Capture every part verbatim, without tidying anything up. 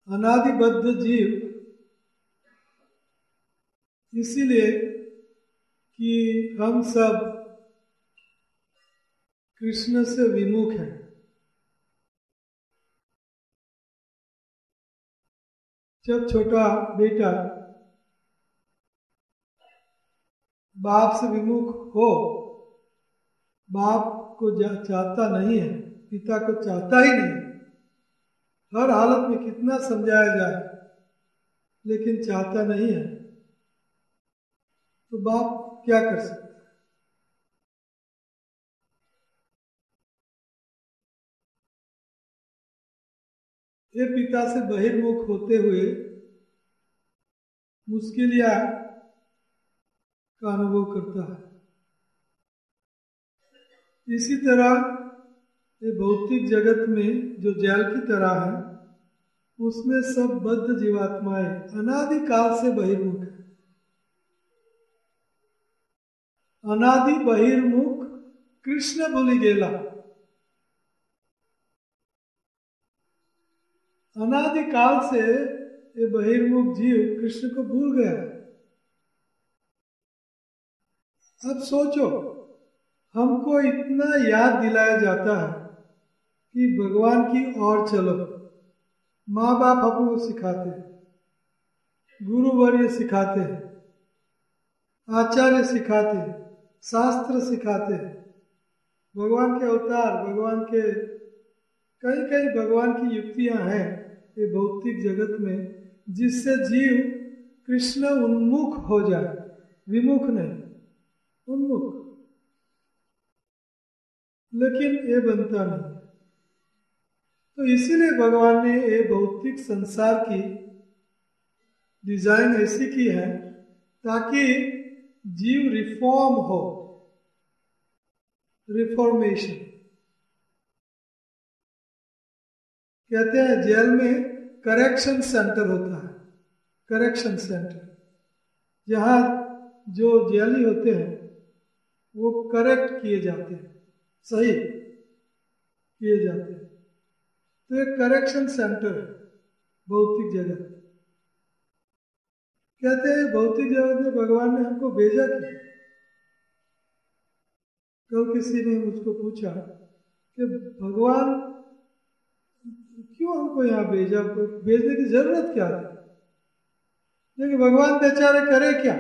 अनादिबद्ध जीव इसीलिए कि हम सब कृष्ण से विमुख हैं। जब छोटा बेटा बाप से विमुख हो, बाप को चाहता नहीं है, पिता को चाहता ही नहीं, हर हालत में कितना समझाया जाए लेकिन चाहता नहीं है, तो बाप क्या कर सकता है? ये पिता से बहिर्मुख होते हुए मुश्किलियां का अनुभव करता है। इसी तरह ये भौतिक जगत में जो जेल की तरह है, उसमें सब बद्ध जीवात्माएं अनादिकाल से बहिर्मुख है। अनादि बहिर्मुख कृष्ण बोली गेला। अनादिकाल से ये बहिर्मुख जीव कृष्ण को भूल गया। अब सोचो, हमको इतना याद दिलाया जाता है कि भगवान की ओर चलो। माँ बाप हमको सिखाते हैं, गुरुवर्य सिखाते हैं, आचार्य सिखाते हैं, शास्त्र सिखाते हैं, भगवान के अवतार, भगवान के कई कई भगवान की युक्तियां हैं ये भौतिक जगत में, जिससे जीव कृष्ण उन्मुख हो जाए, विमुख नहीं, उन्मुख। लेकिन ये बनता नहीं। तो इसीलिए भगवान ने ये भौतिक संसार की डिजाइन ऐसी की है ताकि जीव रिफॉर्म हो, रिफॉर्मेशन। कहते हैं जेल में करेक्शन सेंटर होता है, करेक्शन सेंटर, जहाँ जो जेली होते हैं वो करेक्ट किए जाते हैं, सही किए जाते हैं। तो एक करेक्शन सेंटर है भौतिक जगत। कहते हैं भौतिक जगत में भगवान ने हमको भेजा क्यों? कल किसी ने मुझको पूछा कि भगवान क्यों हमको यहाँ भेजा, भेजने की जरूरत क्या है? लेकिन भगवान बेचारे करे क्या?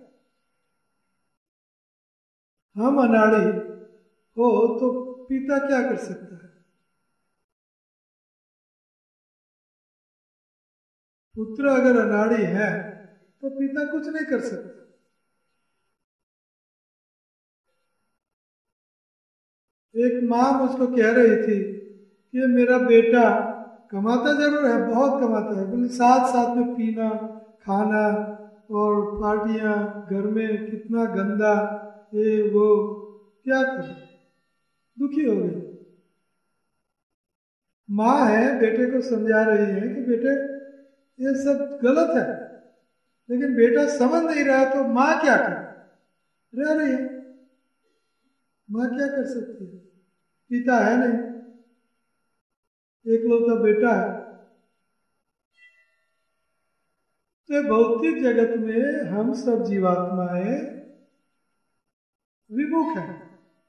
हम अनाड़ी हो तो पिता क्या कर सकता है? पुत्र अगर अनाड़ी है तो पिता कुछ नहीं कर सकता। एक माँ मुझको कह रही थी कि मेरा बेटा कमाता जरूर है, बहुत कमाता है, बोले साथ साथ में पीना, खाना और पार्टियां, घर में कितना गंदा, ये वो, क्या करे? दुखी हो गई। माँ है, बेटे को समझा रही है कि बेटे ये सब गलत है, लेकिन बेटा समझ नहीं रहा, तो माँ क्या करे? रह रही है। माँ क्या कर सकती है? पिता है नहीं, एकलौता बेटा है। तो भौतिक जगत में हम सब जीवात्माएं विमुख हैं।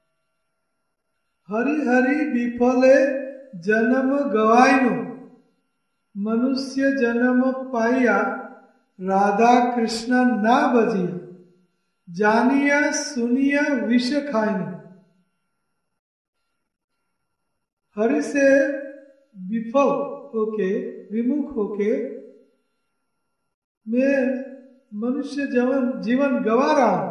हरि हरि विफले जन्म गवाइनो, मनुष्य जन्म पाइया राधा कृष्ण ना बजिया, जानिया सुनिया विष खाइनो। हरि से विफल होके, विमुख होके मैं मनुष्य जीवन जीवन गवा रहा हूं।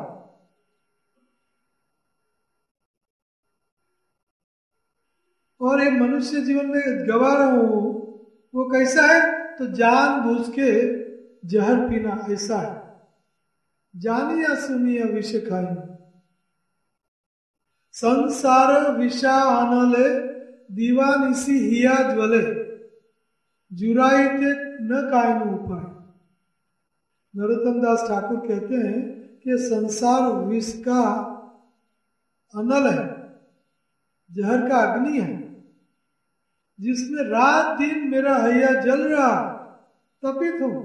और ये मनुष्य जीवन में गवा रहा हूं, वो कैसा है? तो जान बूझ के जहर पीना, ऐसा है। जानिया सुनिया विष खाई, संसार विषा आनले दीवानिसी हिया ज्वले, जुराइते न कायनु उपाय। नरोत्तम दास ठाकुर कहते हैं कि संसार विष का अनल है, जहर का अग्नि है, जिसमें रात दिन मेरा हैया जल रहा, तपित हूं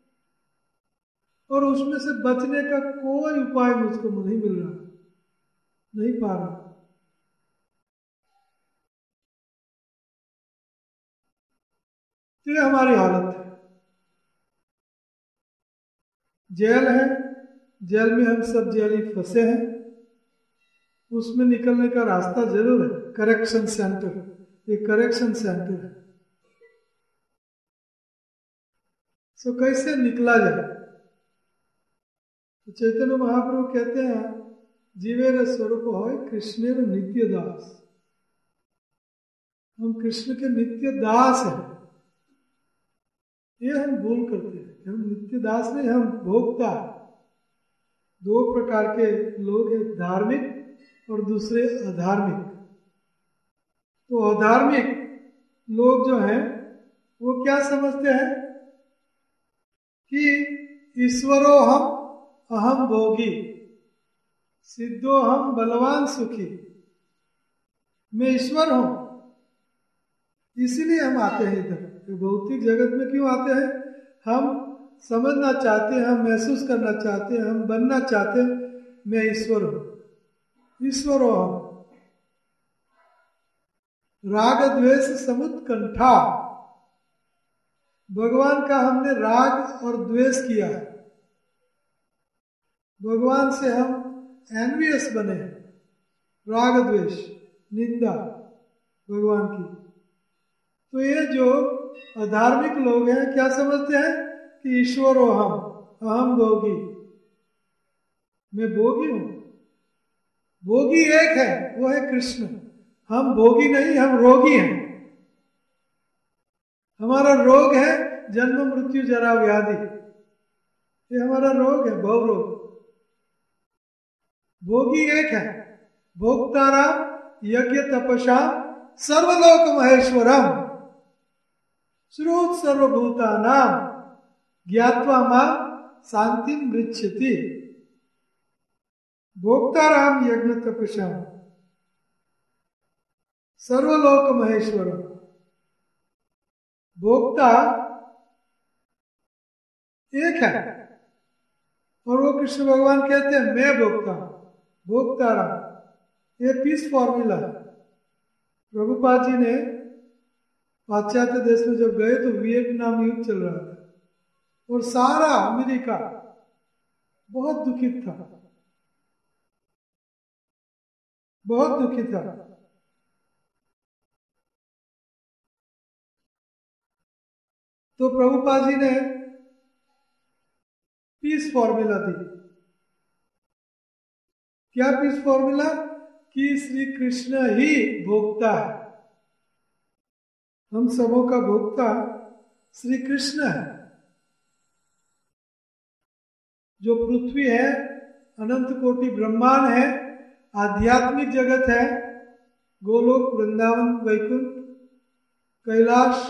और उसमें से बचने का कोई उपाय मुझको नहीं मिल रहा, नहीं पा रहा। तो ये हमारी हालत है। जेल है, जेल में हम सब जेली फंसे हैं, उसमें निकलने का रास्ता जरूर है, करेक्शन सेंटर, ये करेक्शन सेंटर है। सो कैसे निकला जाए? तो चैतन्य महाप्रभु कहते हैं, जीवेर स्वरूप हो कृष्णेर नित्य दास। हम कृष्ण के नित्य दास हैं। ये हम भूल करते हैं, हम नित्य दास नहीं, हम भोक्ता। दो प्रकार के लोग हैं, धार्मिक और दूसरे अधार्मिक। तो अधार्मिक लोग जो हैं वो क्या समझते हैं कि ईश्वरो हम अहम भोगी, सिद्धो हम बलवान सुखी, मैं ईश्वर हूं, इसीलिए हम आते हैं इधर। तो भौतिक जगत में क्यों आते हैं? हम समझना चाहते हैं, हम महसूस करना चाहते हैं, हम बनना चाहते हैं मैं ईश्वर हूं, ईश्वर हो हम। राग द्वेष समुत्कंठा, भगवान का हमने राग और द्वेष किया है, भगवान से हम एनवियस बने हैं, राग द्वेष निंदा भगवान की। तो ये जो अधार्मिक लोग हैं क्या समझते हैं कि ईश्वर हो हम, अहम भोगी, मैं भोगी हूं। भोगी एक है, वो है कृष्ण। हम भोगी नहीं, हम रोगी हैं। हमारा रोग है जन्म मृत्यु जरा व्याधि, ये हमारा रोग है, भव रोग। भोगी एक है, भोक्ताराम यज्ञ तपसा सर्वलोक महेश्वरम श्रुत सर्वभूतानाम ज्ञात्वा मां शांति मृच्छति। भोक्ताराम यज्ञ तपसा सर्वलोक महेश्वरम। भोक्ता एक है और वो कृष्ण भगवान कहते हैं मैं भोक्ता हूं, भोक्ताराम। ये पीस फॉर्मूला है। प्रभुपाद जी ने पाश्चात्य देश में जब गए तो वियतनाम युद्ध चल रहा था और सारा अमेरिका बहुत दुखित था, बहुत दुखी था। तो प्रभुपाद जी ने पीस फॉर्मूला दी। क्या पीस फॉर्मूला? कि श्री कृष्ण ही भोक्ता है, हम सबों का भोक्ता श्री कृष्ण है। जो पृथ्वी है, अनंत कोटि ब्रह्मांड है, आध्यात्मिक जगत है, गोलोक वृंदावन वैकुंठ कैलाश,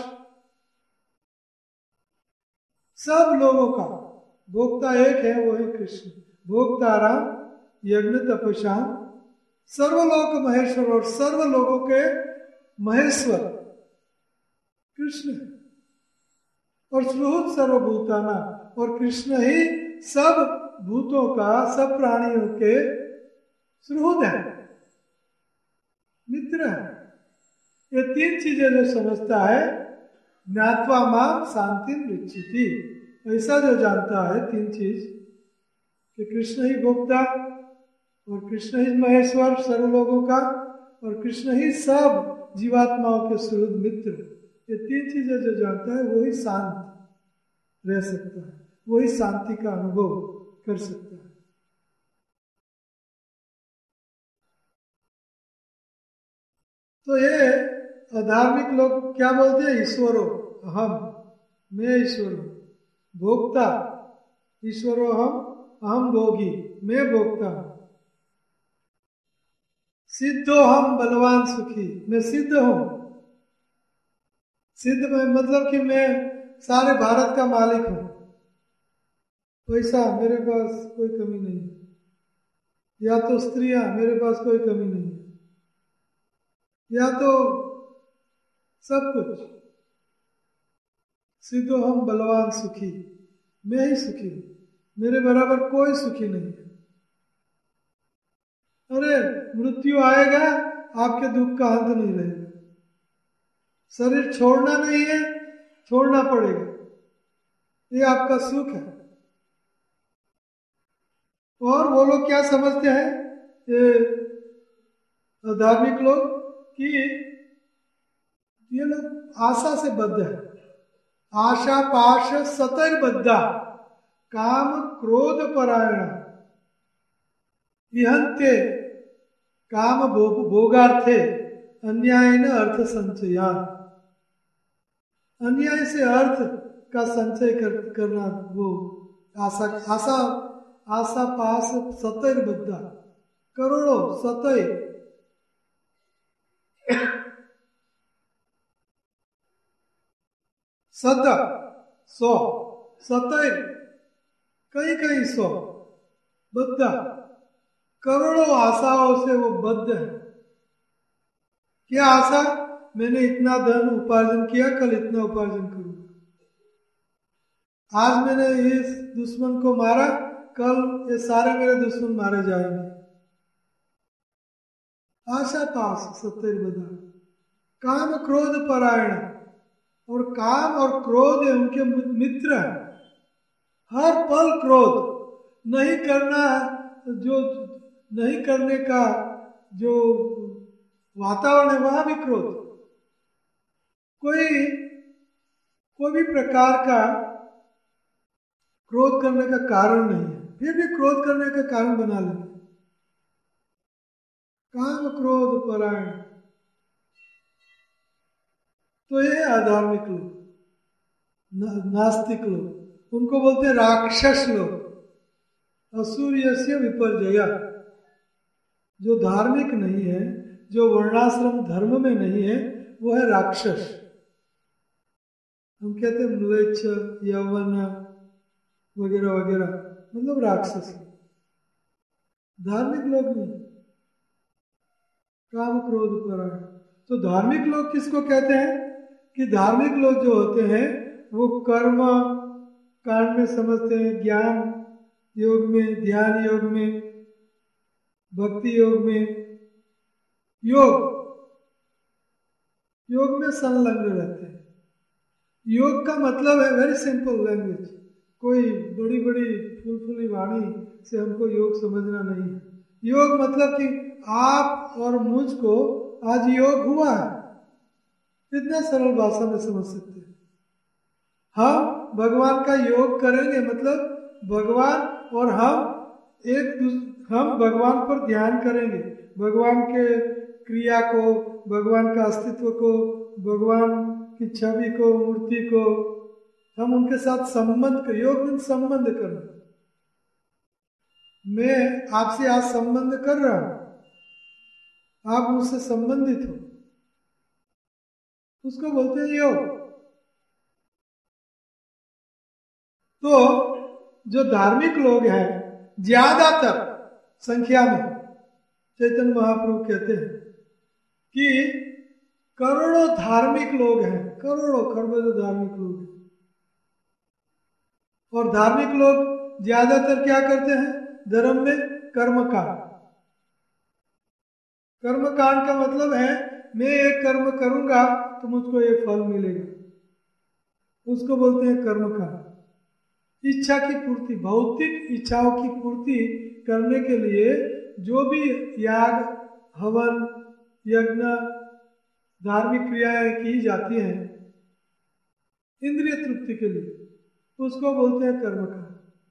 सब लोगों का भोक्ता एक है, वो है कृष्ण। भोक्ताराम यज्ञ तपस्या सर्वलोक महेश्वर, और सर्व लोगों के महेश्वर कृष्ण है। और सुहृद सर्वभूताना, और कृष्ण ही सब भूतों का, सब प्राणियों के सुहृद है, मित्र है। ये तीन चीजें जो समझता है, ज्ञात्वा मां शांति मृच्छति, ऐसा जो जानता है तीन चीज कि कृष्ण ही भोक्ता और कृष्ण ही महेश्वर सर्व लोगों का, और कृष्ण ही सब जीवात्माओं के सुहृद मित्र, ये तीन चीजें जो जानता है वही शांत रह सकता है, वही शांति का अनुभव कर सकता है। तो ये अधार्मिक लोग क्या बोलते हैं? ईश्वरो अहम, मैं ईश्वर हूं, भोक्ता ईश्वरो हम अहम भोगी, मैं भोक्ता हूं, सिद्धो हम बलवान सुखी, मैं सिद्ध हूं। सिद्ध में मतलब कि मैं सारे भारत का मालिक हूं, पैसा मेरे पास कोई कमी नहीं है, या तो स्त्रियां मेरे पास कोई कमी नहीं है, या तो सब कुछ सिद्धो हम बलवान सुखी, मैं ही सुखी हूं, मेरे बराबर कोई सुखी नहीं है। अरे मृत्यु आएगा, आपके दुख का अंत नहीं रहेगा। शरीर छोड़ना नहीं है, छोड़ना पड़ेगा, ये आपका सुख है। और वो लोग क्या समझते हैं, ये धार्मिक लोग, कि ये लोग आशा से बद्ध है। आशा पाश सतैर बद्धा काम क्रोध परायण इहंते काम भोगार्थे अन्याय न अर्थ संचया। अन्याय से अर्थ का संचय कर, करना, वो आशा आशा आशा पास सतैर बद्धा, करोड़ों सतै, सत सौ, सतैर कई कई सौ, बद्धा करोड़ों आशाओं से वो बद्ध है। क्या आशा, मैंने इतना धन उपार्जन किया, कल इतना उपार्जन करूंगा। आज मैंने इस दुश्मन को मारा, कल ये सारे मेरे दुश्मन मारे जाएंगे। आशा पास सत्तर बदा काम क्रोध परायण, और काम और क्रोध उनके मित्र हैं। हर पल क्रोध, नहीं करना, जो नहीं करने का जो वातावरण है वहां भी क्रोध। कोई कोई भी प्रकार का क्रोध करने का कारण नहीं है, फिर भी क्रोध करने का कारण बना लेंगे। काम क्रोध परायण, तो ये अधार्मिक लोग, नास्तिक लोग, उनको बोलते हैं राक्षस लोग। असूर्यस्य विपर्जया, जो धार्मिक नहीं है, जो वर्णाश्रम धर्म में नहीं है, वो है राक्षस। हम कहते हैं म्लेच्छ, यौवन वगैरह वगैरह, मतलब राक्षस। धार्मिक लोग नहीं। काम क्रोध परायण, तो धार्मिक लोग किसको कहते हैं, कि धार्मिक लोग जो होते हैं वो कर्म कांड में समझते हैं, ज्ञान योग में, ध्यान योग में, भक्ति योग में, योग योग में संलग्न रहते हैं। योग का मतलब है वेरी सिंपल लैंग्वेज, कोई बड़ी बड़ी फुलफुली वाणी से हमको योग समझना नहीं है। योग मतलब कि आप और मुझको आज योग हुआ है, इतना सरल भाषा में समझ सकते हैं। हम भगवान का योग करेंगे, मतलब भगवान और हम एक हम भगवान पर ध्यान करेंगे, भगवान के क्रिया को, भगवान का अस्तित्व को, भगवान की छवि को, मूर्ति को, हम उनके साथ संबंध कर, योग में संबंध करना। मैं आपसे आज संबंध कर रहा हूं, आप मुझसे संबंधित हो, उसको बोलते हैं योग। तो जो धार्मिक लोग हैं, ज्यादातर संख्या में, चैतन्य महाप्रभु कहते हैं कि करोड़ों धार्मिक लोग हैं, करोड़ों करोड़ों धार्मिक लोग हैं। और धार्मिक लोग ज्यादातर क्या करते हैं धर्म में, कर्मकांड। कर्मकांड का मतलब है मैं एक कर्म करूंगा तो मुझको ये फल मिलेगा, उसको बोलते हैं कर्मकांड। इच्छा की पूर्ति, भौतिक इच्छाओं की पूर्ति करने के लिए जो भी याग, हवन, यज्ञ, धार्मिक क्रियाएं की जाती हैं इंद्रिय तृप्ति के लिए, उसको बोलते हैं कर्मकांड।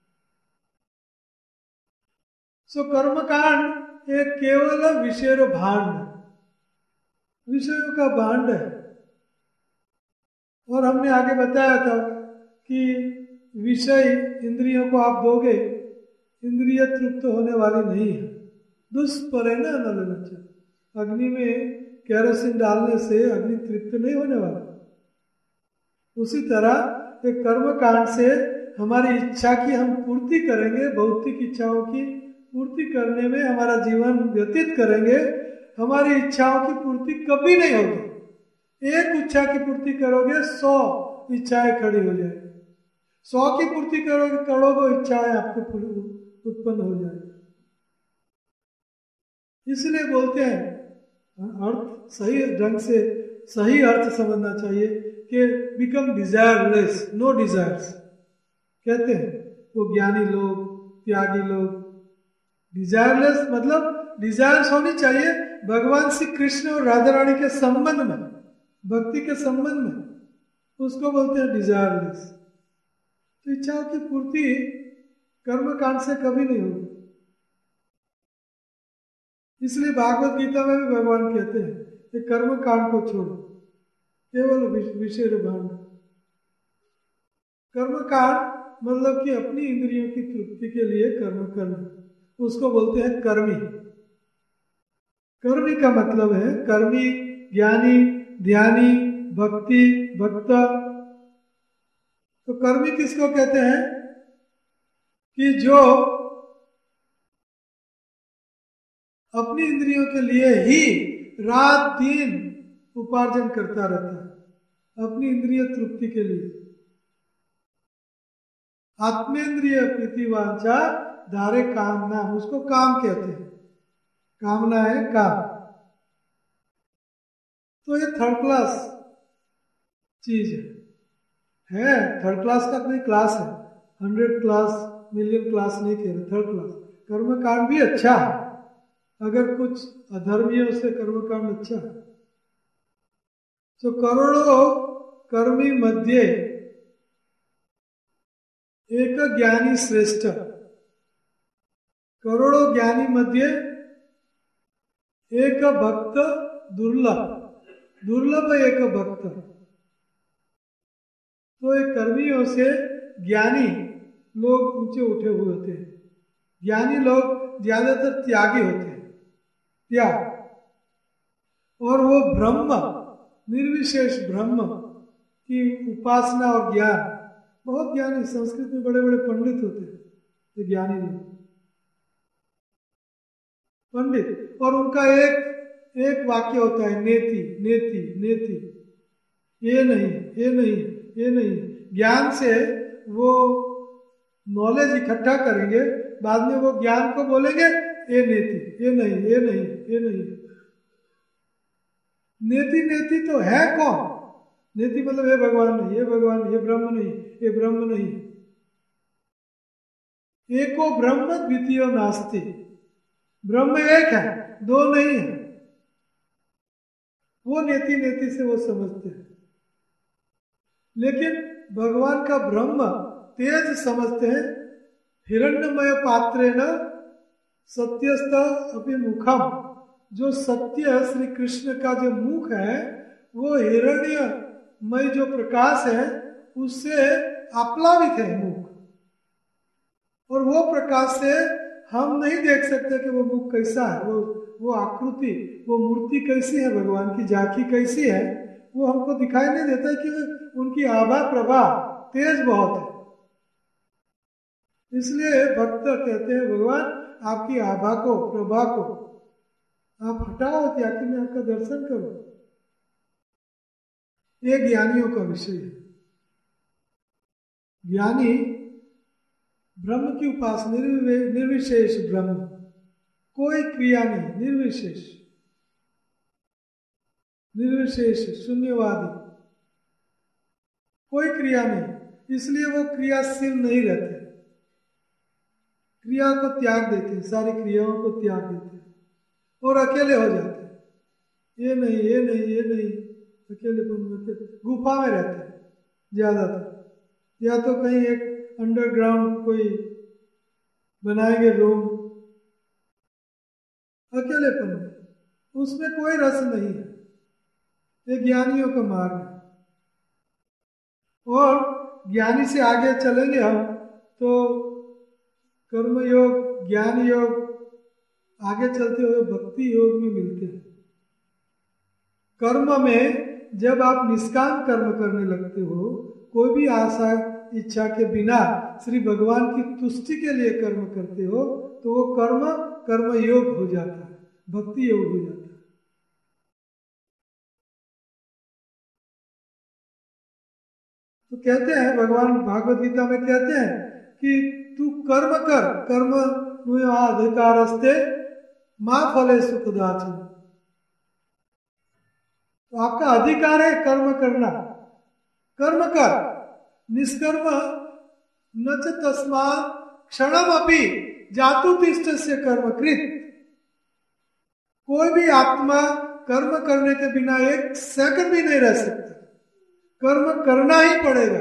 सो कर्मकांड एक केवल विषय भांड, विषयों का भांड है। और हमने आगे बताया था कि विषय इंद्रियों को आप दोगे, इंद्रिय तृप्त होने वाली नहीं है। दुष्पर है ना नलनच, अग्नि में केरोसिन डालने से अग्नि तृप्त नहीं होने वाला। उसी तरह एक कर्म कांड से हमारी इच्छा की हम पूर्ति करेंगे, भौतिक इच्छाओं की पूर्ति करने में हमारा जीवन व्यतीत करेंगे, हमारी इच्छाओं की पूर्ति कभी नहीं होगी। एक इच्छा की पूर्ति करोगे, सौ इच्छाएं खड़ी हो जाएगी। सौ की पूर्ति करोगे, करोगे, इच्छाएं आपको उत्पन्न हो जाएगी। इसलिए बोलते हैं, अर्थ सही ढंग से सही अर्थ समझना चाहिए कि बिकम डिजायरलेस, नो डिजायर्स कहते हैं वो ज्ञानी लोग, त्यागी लोग। डिजायरलेस मतलब डिजायर्स होनी चाहिए भगवान श्री कृष्ण और राधा रानी के संबंध में, भक्ति के संबंध में, उसको बोलते हैं डिजायरलेस। तो इच्छाओं की पूर्ति कर्म कांड से कभी नहीं होगी। इसलिए भागवत गीता में भी भगवान कहते हैं कि कर्म कांड को छोड़ो, केवल विषय भांड। कर्म कांड मतलब कि अपनी इंद्रियों की तृप्ति के लिए कर्म करना, उसको बोलते हैं कर्मी। कर्मी का मतलब है कर्मी, ज्ञानी, ध्यानी, भक्ति, भक्त। तो कर्मी किसको कहते हैं कि जो अपनी इंद्रियों के लिए ही रात दिन उपार्जन करता रहता है, अपनी इंद्रिय तृप्ति के लिए। आत्मेंद्रिय प्रीतिवांछा धारे कामना, उसको काम कहते हैं। कामना है काम। तो ये थर्ड क्लास चीज है, है थर्ड क्लास का अपनी क्लास है। हंड्रेड क्लास, मिलियन क्लास नहीं कह रहे, थर्ड क्लास। कर्म कांड भी अच्छा है, अगर कुछ अधर्मी है उससे कर्म कांड अच्छा है। तो करोड़ों कर्मी मध्य एक ज्ञानी श्रेष्ठ, करोड़ों ज्ञानी मध्य एक भक्त दुर्लभ, दुर्लभ एक भक्त। तो एक कर्मियों से ज्ञानी लोग ऊंचे उठे हुए होते हैं। ज्ञानी लोग ज्यादातर त्यागी होते हैं, त्याग। और वो ब्रह्म, निर्विशेष ब्रह्म की उपासना और ज्ञान, बहुत ज्ञानी, संस्कृत में बड़े बड़े पंडित होते हैं ये ज्ञानी लोग, पंडित। और उनका एक एक वाक्य होता है, नेति नेति नेति, ये नहीं, ये नहीं, ये नहीं। ज्ञान से वो नॉलेज इकट्ठा करेंगे, बाद में वो ज्ञान को बोलेंगे ये नेति, ये नहीं, ये नहीं, ये नहीं। नेति नेति तो है कौन? नेति मतलब ये भगवान नहीं, ये भगवान नहीं, ये ब्रह्म नहीं, ये ब्रह्म नहीं। एको ब्रह्म द्वितीय नास्ति, ब्रह्म एक है, दो नहीं है। वो नेति नेति से वो समझते हैं। लेकिन भगवान का ब्रह्म तेज समझते हैं। हिरण्यमय पात्रेण सत्यस्थ अपि मुखम, जो सत्य श्री कृष्ण का जो मुख है वो हिरण्यमय जो प्रकाश है उससे आप्लावित है मुख। और वो प्रकाश से हम नहीं देख सकते कि वो मुख कैसा है, वो वो आकृति, वो मूर्ति कैसी है, भगवान की झांकी कैसी है, वो हमको दिखाई नहीं देता कि उनकी आभा प्रभा तेज बहुत है। इसलिए भक्त कहते हैं भगवान आपकी आभा को, प्रभा को आप हटाओ ताकि मैं आपका दर्शन करूं। ये ज्ञानियों का विषय है। ज्ञानी ब्रह्म की उपासना, निर्विशेष ब्रह्म, कोई क्रिया नहीं, निर्विशेष, निर्विशेष शून्यवादी, कोई क्रिया नहीं। इसलिए वो क्रियाशील नहीं रहते, क्रिया को त्याग देते हैं, सारी क्रियाओं को त्याग देते हैं और अकेले हो जाते हैं। ये नहीं, ये नहीं, ये नहीं, अकेलेपन में गुफा में रहते हैं ज्यादातर, या तो कहीं एक अंडरग्राउंड कोई बनाएंगे रूम, अकेलेपन में, उसमें कोई रस नहीं है। ये ज्ञानियों का मार्ग है। और ज्ञानी से आगे चलेंगे हम तो कर्म योग, ज्ञान योग, आगे चलते हुए भक्ति योग में मिलते हैं। कर्म में जब आप निष्काम कर्म करने लगते हो, कोई भी आशा इच्छा के बिना श्री भगवान की तुष्टि के लिए कर्म करते हो, तो वो कर्म कर्म योग हो जाता है, भक्ति योग हो जाता है। तो कहते हैं, भगवान भागवत गीता में कहते हैं कि तू कर्म कर, कर्म अधिकार अस्ते मां फले सुखदाचन। तो आपका अधिकार है कर्म करना, कर्म कर। निष्कर्म न च तस्मात् क्षणम अपि जातु तिष्ठ से कर्म कृत। कोई भी आत्मा कर्म करने के बिना एक सेकंड भी नहीं रह सकता, कर्म करना ही पड़ेगा।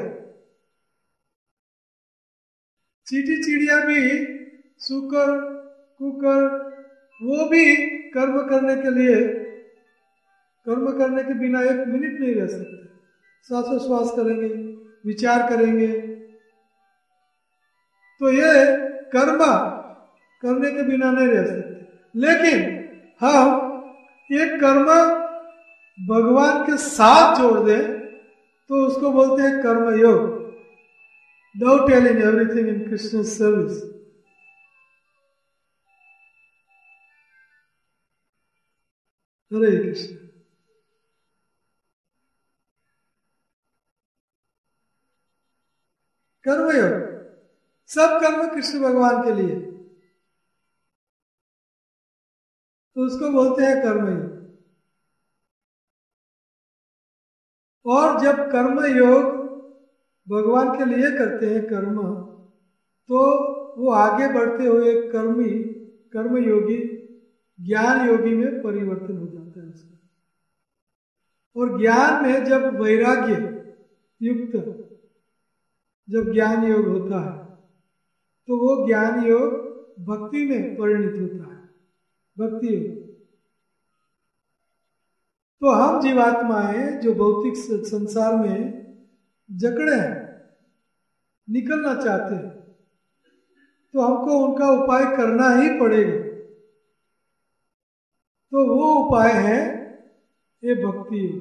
चींटी चिड़िया भी, शुकर कुकर, वो भी कर्म करने के लिए, कर्म करने के बिना एक मिनट नहीं रह सकते। श्वासोश्वास करेंगे, विचार करेंगे। तो ये कर्म करने के बिना नहीं रह सकते। लेकिन हम ये कर्म भगवान के साथ जोड़ दें तो उसको बोलते हैं कर्म योग। Dovetailing everything in Krishna's service. हरे कृष्ण। कर्मयोग, सब कर्म कृष्ण भगवान के लिए, तो उसको बोलते हैं कर्मयोग। और जब कर्मयोग भगवान के लिए करते हैं कर्म, तो वो आगे बढ़ते हुए कर्मी, कर्मयोगी, ज्ञान योगी में परिवर्तन हो जाता है उसका। और ज्ञान में जब वैराग्य युक्त जब ज्ञान योग होता है तो वो ज्ञान योग भक्ति में परिणित होता है, भक्ति योग। तो हम जीवात्माएं जो भौतिक संसार में जकड़े हैं, निकलना चाहते हैं, तो हमको उनका उपाय करना ही पड़ेगा। तो वो उपाय है ये भक्ति योग।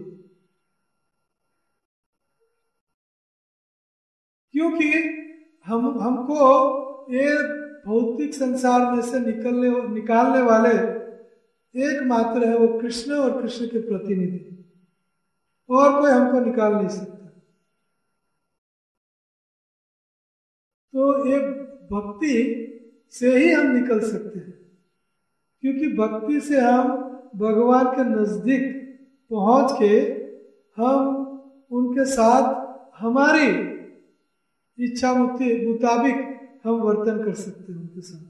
क्योंकि हम हमको ये भौतिक संसार में से निकलने निकालने वाले एकमात्र है वो कृष्ण और कृष्ण के प्रतिनिधि, और कोई हमको निकाल नहीं सकता। तो ये भक्ति से ही हम निकल सकते हैं, क्योंकि भक्ति से हम भगवान के नजदीक पहुंच के हम उनके साथ हमारी इच्छा मुताबिक हम वर्तन कर सकते हैं उनके साथ।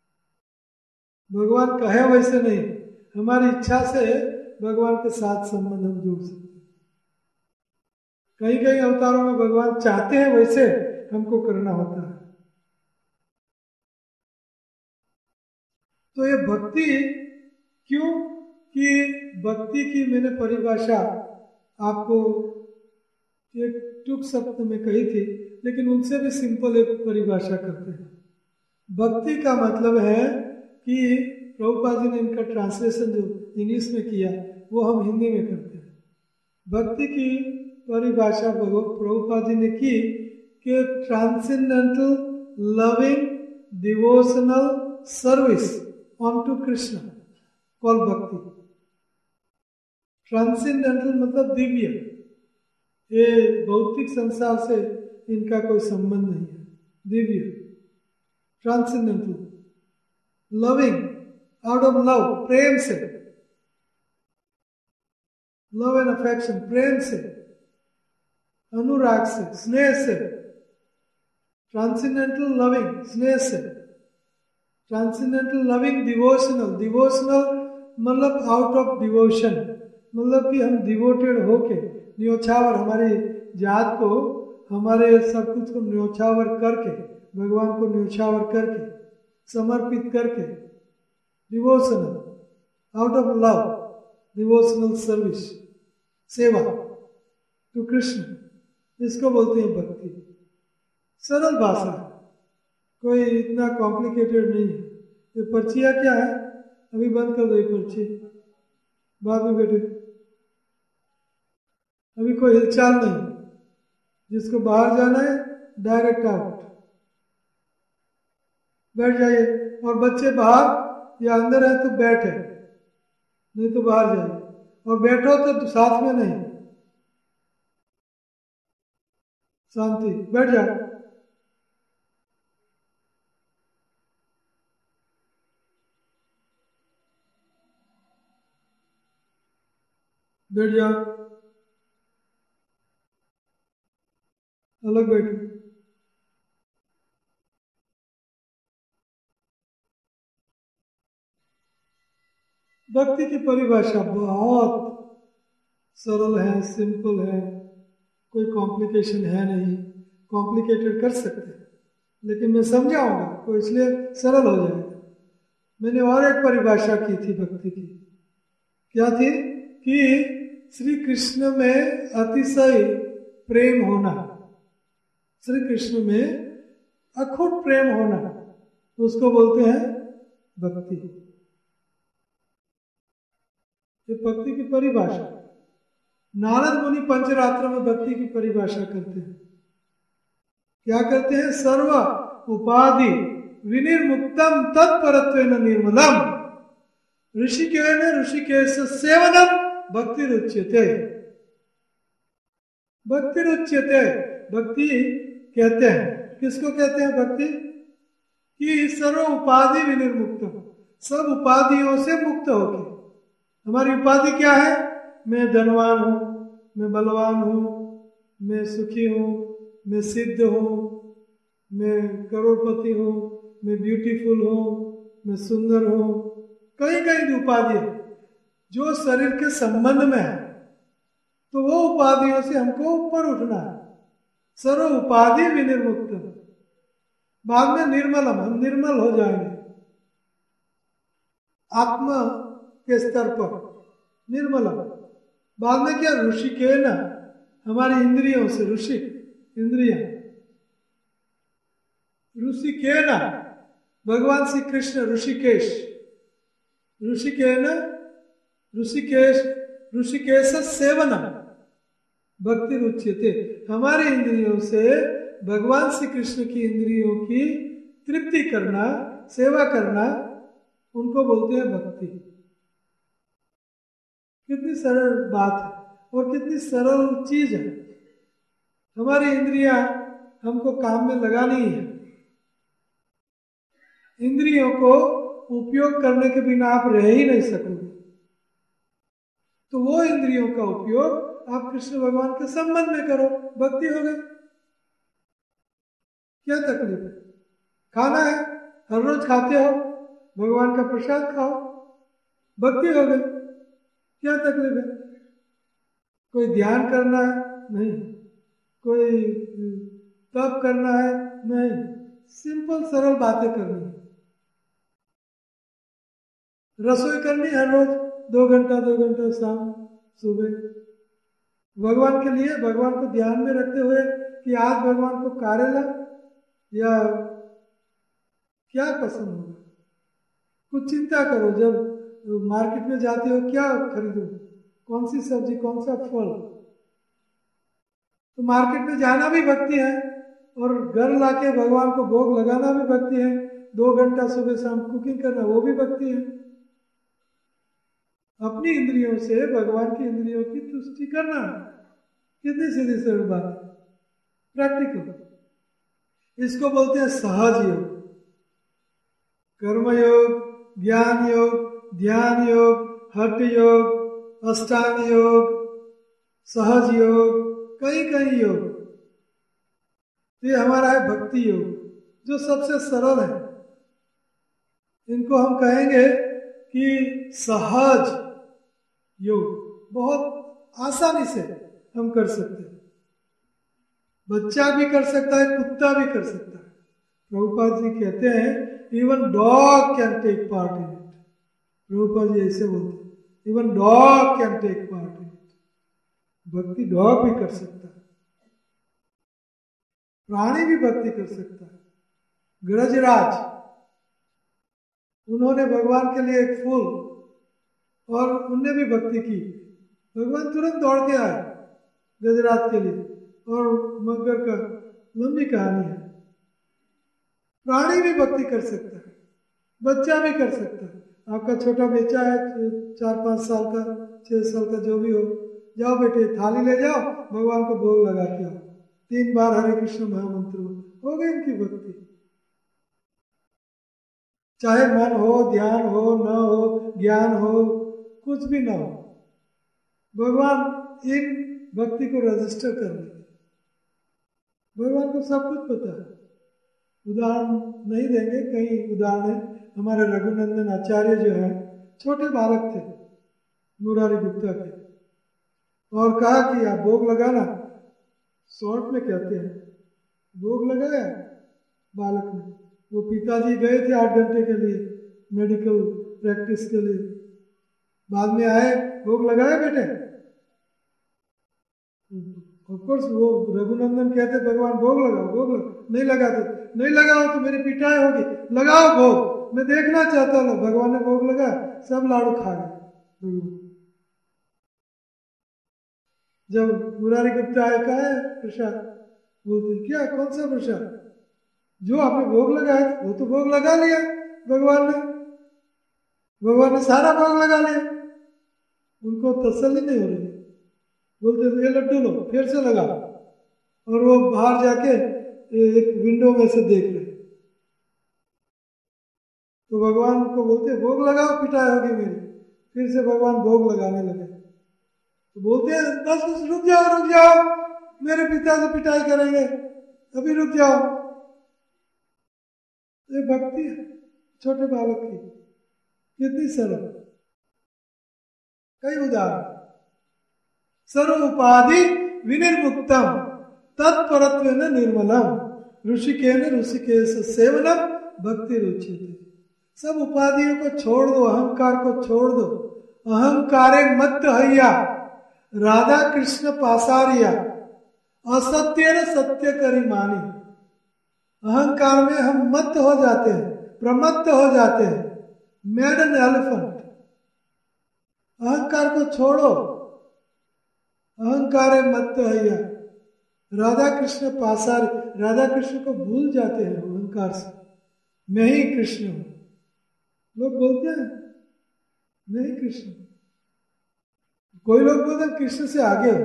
भगवान कहे वैसे नहीं, हमारी इच्छा से भगवान के साथ संबंध हम जोड़ सकते हैं। कई कई अवतारों में भगवान चाहते हैं वैसे हमको करना होता है। तो ये भक्ति क्यों कि भक्ति की मैंने परिभाषा आपको एक टूक शब्द में कही थी, लेकिन उनसे भी सिंपल एक परिभाषा करते हैं। भक्ति का मतलब है कि प्रभुपाद जी ने इनका ट्रांसलेशन जो इंग्लिश में किया वो हम हिंदी में करते हैं। भक्ति की परिभाषा प्रभुपाद जी ने की कि transcendental loving devotional service unto Krishna call bhakti. Transcendental मतलब दिव्य, ये भौतिक संसार से इनका कोई संबंध नहीं है, दिव्य। Transcendental loving out of love, प्रेम से, लव एंड अफेक्शन, प्रेम से, अनुराग से, स्नेह से। ट्रांसेंडेंटल लविंग स्नेह से। ट्रांसेंडेंटल लविंग डिवोशनल, डिवोशनल मतलब आउट ऑफ डिवोशन, मतलब कि हम डिवोटेड होके न्योछावर, हमारी जात को, हमारे सब कुछ को न्योछावर करके, भगवान को न्योछावर करके, समर्पित करके, devotional out of love, devotional service, सेवा टू कृष्ण, इसको बोलते हैं भक्ति। सरल भाषा, कोई इतना कॉम्प्लिकेटेड नहीं है। ये पर्चियाँ क्या है, अभी बंद कर दो ये पर्ची, बाद में बैठे। अभी कोई हिलचाल नहीं, जिसको बाहर जाना है डायरेक्ट आउट, बैठ जाइए। और बच्चे बाहर या अंदर है तो बैठे, नहीं तो बाहर जाइए। और बैठो तो साथ में नहीं, शांति, बैठ जा। बैठ जाओ, अलग बैठो। भक्ति की परिभाषा बहुत सरल है, सिंपल है, कोई कॉम्प्लिकेशन है नहीं। कॉम्प्लिकेटेड कर सकते हैं, लेकिन मैं समझाऊंगा तो इसलिए सरल हो जाएगा। मैंने और एक परिभाषा की थी भक्ति की, क्या थी कि श्री कृष्ण में अतिशय प्रेम होना, श्री कृष्ण में अखुट प्रेम होना, उसको बोलते हैं भक्ति। ये भक्ति की परिभाषा। नारद मुनि पंचरात्र में भक्ति की परिभाषा करते हैं। क्या करते हैं? सर्व उपाधि विनिर्मुक्तम तत्परत्वेन निर्मलम ऋषिकेन ऋषिकेश सेवनम भक्ति रुच्यते। भक्ति रुच्यते, भक्ति कहते हैं। किसको कहते हैं भक्ति? कि सर्व उपाधि विनिर्मुक्तम, सब उपाधियों से मुक्त होके। हमारी उपाधि क्या है? मैं धनवान हूँ, मैं बलवान हूँ, मैं सुखी हूँ, मैं सिद्ध हूँ, मैं करोड़पति हूँ, मैं ब्यूटीफुल हूँ, मैं सुंदर हूँ। कई कई उपाधि जो शरीर के संबंध में है, तो वो उपाधियों से हमको ऊपर उठना है। सर्व उपाधि विनिर्मुक्त, बाद में निर्मलम, हम निर्मल हो जाएंगे आत्मा के स्तर पर, निर्मलम। बाद में क्या? ऋषिकेन, हमारी इंद्रियों से, ऋषि इंद्रिया, ऋषिकेन, भगवान श्री कृष्ण ऋषिकेश, ऋषिकेन ऋषिकेश ऋषिकेश सेवनम भक्ति रुच्यते। हमारे इंद्रियों से भगवान श्री कृष्ण की इंद्रियों की तृप्ति करना, सेवा करना, उनको बोलते हैं भक्ति। कितनी सरल बात है और कितनी सरल चीज है। हमारी इंद्रियां हमको काम में लगानी है। इंद्रियों को उपयोग करने के बिना आप रह ही नहीं सकोगे। तो वो इंद्रियों का उपयोग आप कृष्ण भगवान के संबंध में करो, भक्ति हो गई। क्या तकलीफ है? खाना है, हर रोज खाते हो, भगवान का प्रसाद खाओ, भक्ति हो गई। क्या तकलीफ है? कोई ध्यान करना है? नहीं। कोई तप करना है? नहीं। सिंपल सरल बातें करनी है। रसोई करनी हर रोज दो घंटा दो घंटा शाम सुबह, भगवान के लिए, भगवान को ध्यान में रखते हुए कि आज भगवान को करेला या क्या पसंद होगा। कुछ चिंता करो, जब मार्केट में जाते हो क्या खरीदो, कौन सी सब्जी, कौन सा फल। तो मार्केट में जाना भी भक्ति है और घर लाके भगवान को भोग लगाना भी भक्ति है। दो घंटा सुबह शाम कुकिंग करना वो भी भक्ति है। अपनी इंद्रियों से भगवान की इंद्रियों की तुष्टि करना, कितनी सीधी सरल बात है, प्रैक्टिकल। इसको बोलते हैं सहज योग, कर्मयोग, ज्ञान योग, ध्यान योग, हठ योग, अष्टांग योग, सहज योग, कई कई योग। ये हमारा है भक्ति योग, जो सबसे सरल है। इनको हम कहेंगे कि सहज योग, बहुत आसानी से हम कर सकते हैं। बच्चा भी कर सकता है, कुत्ता भी कर सकता है। प्रभुपाद जी कहते हैं even dog can take part in it. Prabhupada ji ऐसे बोलते हैं, even dog can take part in it. भक्ति डॉग भी कर सकता है, प्राणी भी भक्ति कर सकता है। गृहराज, उन्होंने भगवान के लिए एक फूल, और उनने भी भक्ति की। भगवान तुरंत दौड़ के आए गजरात के लिए, और मगर का लंबी कहानी है। प्राणी भी भक्ति कर सकता है, बच्चा भी कर सकता है। आपका छोटा बच्चा है, चार पांच साल का, छह साल का, जो भी हो, जाओ बेटे थाली ले जाओ, भगवान को भोग लगा के आओ, तीन बार हरे कृष्ण महामंत्र हो गई उनकी भक्ति। चाहे मन हो, ध्यान हो, न हो, ज्ञान हो, कुछ भी ना हो, भगवान इन भक्ति को रजिस्टर कर लेते। भगवान को सब कुछ पता है। उदाहरण नहीं देंगे, कई उदाहरण है। हमारे रघुनंदन आचार्य जो है छोटे बालक थे मुरारी गुप्ता के, और कहा कि आप भोग लगाना। शॉर्ट में कहते हैं भोग लगाया बालक ने। वो पिताजी गए थे आठ घंटे के लिए मेडिकल प्रैक्टिस के लिए, बाद में आए, भोग लगाया बेटे? ऑफकोर्स वो रघुनंदन कहते भगवान भोग लगाओ, भोग लगाओ। नहीं लगाते, नहीं लगाओ तो मेरी पिटाई होगी, लगाओ भोग, मैं देखना चाहता हूँ। भगवान ने भोग लगाया, सब लाड़ू खा गए। जब मुरारी गुप्ता आए, कहा है प्रसाद? बोलते क्या, कौन सा प्रसाद? जो आपने भोग लगाया वो तो भोग लगा लिया भगवान ने, भगवान ने सारा भोग लगा लिया। उनको तसल्ली नहीं हो रही। बोलते ये लड्डू लो, फिर से लगा। और वो बाहर जाके एक विंडो में से देख रहे, तो भगवान को बोलते भोग लगाओ, पिटाई होगी मेरी। फिर से भगवान भोग लगाने लगे। तो बोलते हैं बस बस रुक जाओ, रुक जाओ, मेरे पिता से पिटाई करेंगे, अभी रुक जाओ। ये भक्ति है छोटे बालक की, कितनी सरल। कई उदाहरण। सर्व उपाधि विनिर्मुक्तम तत्परत्व निर्मलम ऋषिकेन ऋषिकेश सेवनम भक्ति रुचिते। सब उपाधियों को छोड़ दो, अहंकार को छोड़ दो। अहंकारे मत हय्या राधा कृष्ण पासारिया असत्य न सत्य करी मानी। अहंकार में हम मत हो जाते हैं, प्रमत्त हो जाते हैं, मैड एन एलिफेंट। अहंकार को छोड़ो। अहंकार मत हय्या राधा कृष्ण पासारी। राधा कृष्ण को भूल जाते हैं अहंकार से। मैं ही कृष्ण हूं, लोग बोलते हैं मैं ही कृष्ण। कोई लोग बोलते हैं कृष्ण से आगे हो।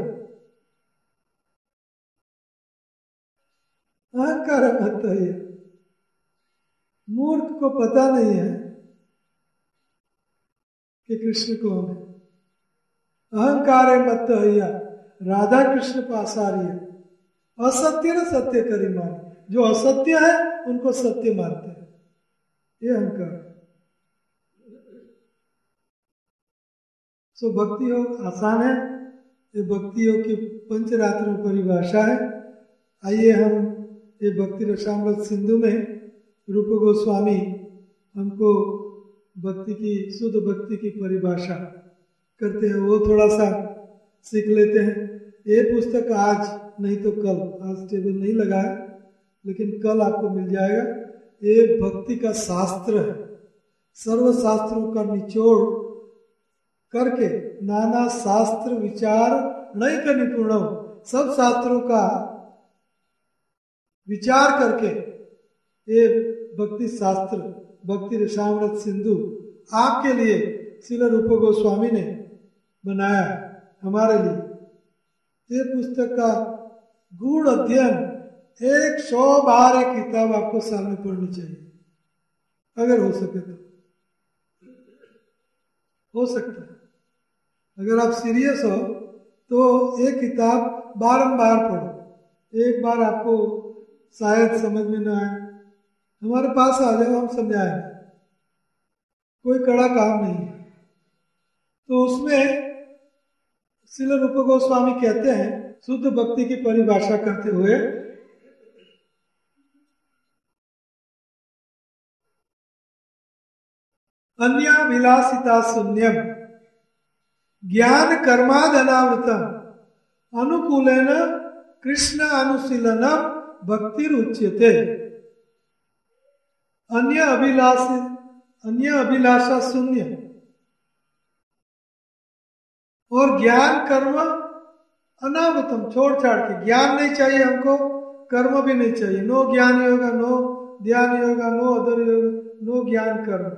अहंकार मत हय्या। मूर्ख को पता नहीं है कि कृष्ण कौन है। अहंकार मत हय्या राधा कृष्ण पासारी। असत्य न सत्य करी मानी। जो असत्य है उनको सत्य मानते हैं, ये अहंकार। सो भक्ति योग आसान है। ये भक्ति योग की पंचरात्र में परिभाषा है। आइए हम ये भक्ति रसामृत सिंधु में रूप गोस्वामी हमको भक्ति की, शुद्ध भक्ति की परिभाषा करते हैं, वो थोड़ा सा सीख लेते हैं। ये पुस्तक आज नहीं तो कल, आज टेबल नहीं लगा है लेकिन कल आपको मिल जाएगा। ये भक्ति का शास्त्र है, सर्व शास्त्रों का निचोड़ करके, नाना शास्त्र विचार नहीं का निपुण, सब शास्त्रों का विचार करके ये भक्ति शास्त्र भक्ति रसामृत सिंधु आपके लिए श्रील रूप गोस्वामी ने बनाया हमारे लिए। ये पुस्तक का गूढ़ अध्ययन एक सौ बार एक किताब आपको साल में पढ़नी चाहिए, अगर हो सके तो। हो सकता है अगर आप सीरियस हो तो एक किताब बारंबार पढ़ो। एक बार आपको शायद समझ में ना आए, हमारे पास आ जाओ, हम समझाएंगे, कोई कड़ा काम नहीं है। तो उसमें श्रील रूप गोस्वामी कहते हैं शुद्ध भक्ति की परिभाषा करते हुए, अन्याभिलाषिता शून्यम ज्ञान कर्मादनावृतम अनुकूलेन कृष्ण अनुशीलनम भक्ति उच्यते। अन्य अभिलाषी अन्य अभिलाषा शून्य और ज्ञान कर्म अनावृतम, छोड़ छाड़ के। ज्ञान नहीं चाहिए हमको, कर्म भी नहीं चाहिए। नो ज्ञान yoga, no dhyan yoga, no other yoga, no gyan karma.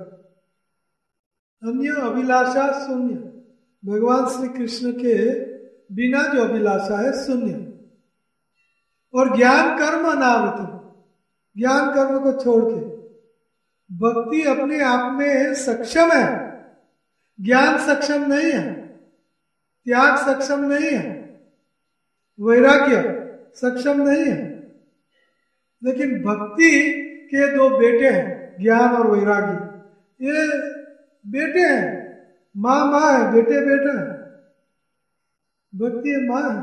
अन्य अभिलाषा शून्य, भगवान श्री कृष्ण के बिना जो अभिलाषा है शून्य। और ज्ञान कर्म अनावृतम, ज्ञान कर्म को छोड़ के भक्ति अपने आप में सक्षम है, ज्ञान सक्षम नहीं है, त्याग सक्षम नहीं है, वैराग्य सक्षम नहीं है। लेकिन भक्ति के दो बेटे हैं, ज्ञान और वैराग्य। ये बेटे हैं, माँ माँ है, बेटे बेटा है। भक्ति माँ है।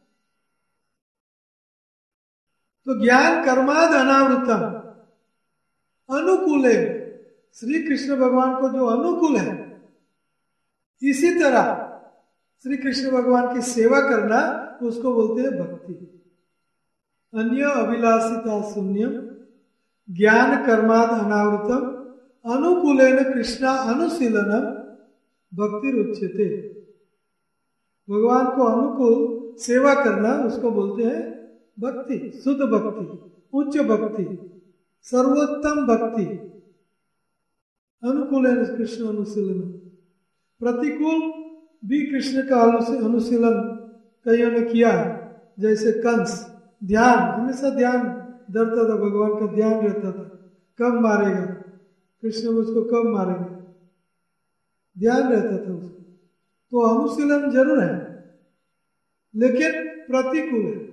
तो ज्ञान कर्माद अनावृतम अनुकूल है, श्री कृष्ण भगवान को जो अनुकूल है, इसी तरह श्री कृष्ण भगवान की सेवा करना उसको बोलते हैं भक्ति। अन्य अभिलाषिता शून्यम ज्ञान कर्माद अनावृतम अनुकूलेन कृष्णा अनुशीलनम भक्ति रुच्यते। भगवान को अनुकूल सेवा करना उसको बोलते हैं भक्ति, शुद्ध भक्ति, उच्च भक्ति, सर्वोत्तम भक्ति। अनुकूलेन कृष्ण अनुशीलनम, प्रतिकूल भी कृष्ण का अनुशीलन कईयों ने किया है। जैसे कंस, ध्यान, हमेशा ध्यान धरता था, भगवान का ध्यान रहता था, कब मारेगा कृष्ण, मुझको कब मारेगा, ध्यान रहता था उसको। तो अनुशीलन जरूर है, लेकिन प्रतिकूल है।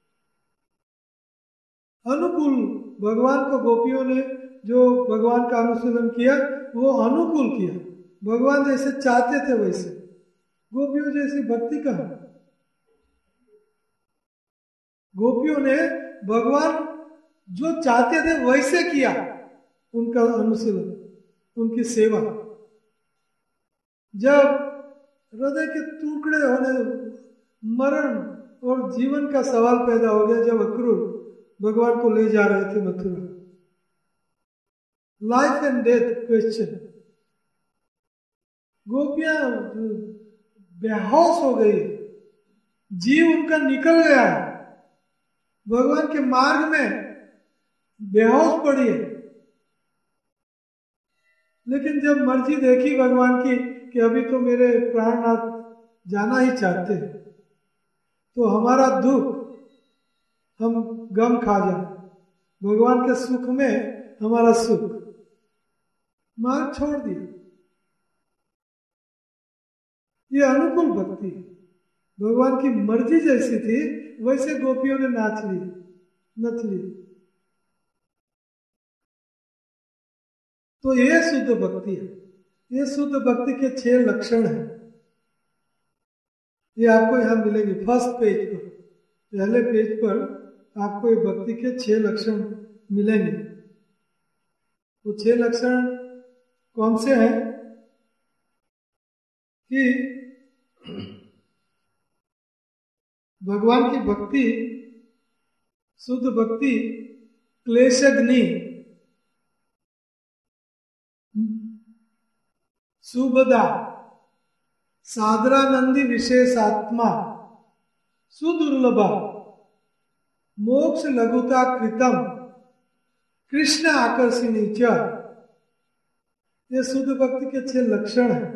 अनुकूल भगवान को गोपियों ने जो भगवान का अनुशीलन किया वो अनुकूल किया, भगवान जैसे चाहते थे वैसे। गोपियों जैसी भक्ति कहाँ? गोपियों ने भगवान जो चाहते थे वैसे किया, उनका अनुशीलन, उनकी सेवा। जब हृदय के टुकड़े होने, मरण और जीवन का सवाल पैदा हो गया, जब अक्रूर भगवान को ले जा रहे थे Mathura, life and death question, गोपियां बेहोश हो गई, जीव उनका निकल गया, भगवान के मार्ग में बेहोश पड़ी है। लेकिन जब मर्जी देखी भगवान की कि अभी तो मेरे प्राणनाथ जाना ही चाहते हैं, तो हमारा दुख हम गम खा जाए, भगवान के सुख में हमारा सुख, मार्ग छोड़ दिया। ये अनुकूल भक्ति, भगवान की मर्जी जैसी थी वैसे गोपियों ने नाच ली, नच ली। तो ये शुद्ध भक्ति है। ये शुद्ध भक्ति के छह लक्षण हैं। ये आपको यहां मिलेंगे फर्स्ट पेज पर, पहले पेज पर आपको ये भक्ति के छह लक्षण मिलेंगे। वो छह लक्षण कौन से हैं कि भगवान की भक्ति, शुद्ध भक्ति क्लेशग्नि, सुबदा, सादरानंदी विशेषात्मा, सुदुर्लभा, मोक्ष लघुता कृतम, कृष्ण आकर्षणी च। ये शुद्ध भक्ति के छह लक्षण हैं।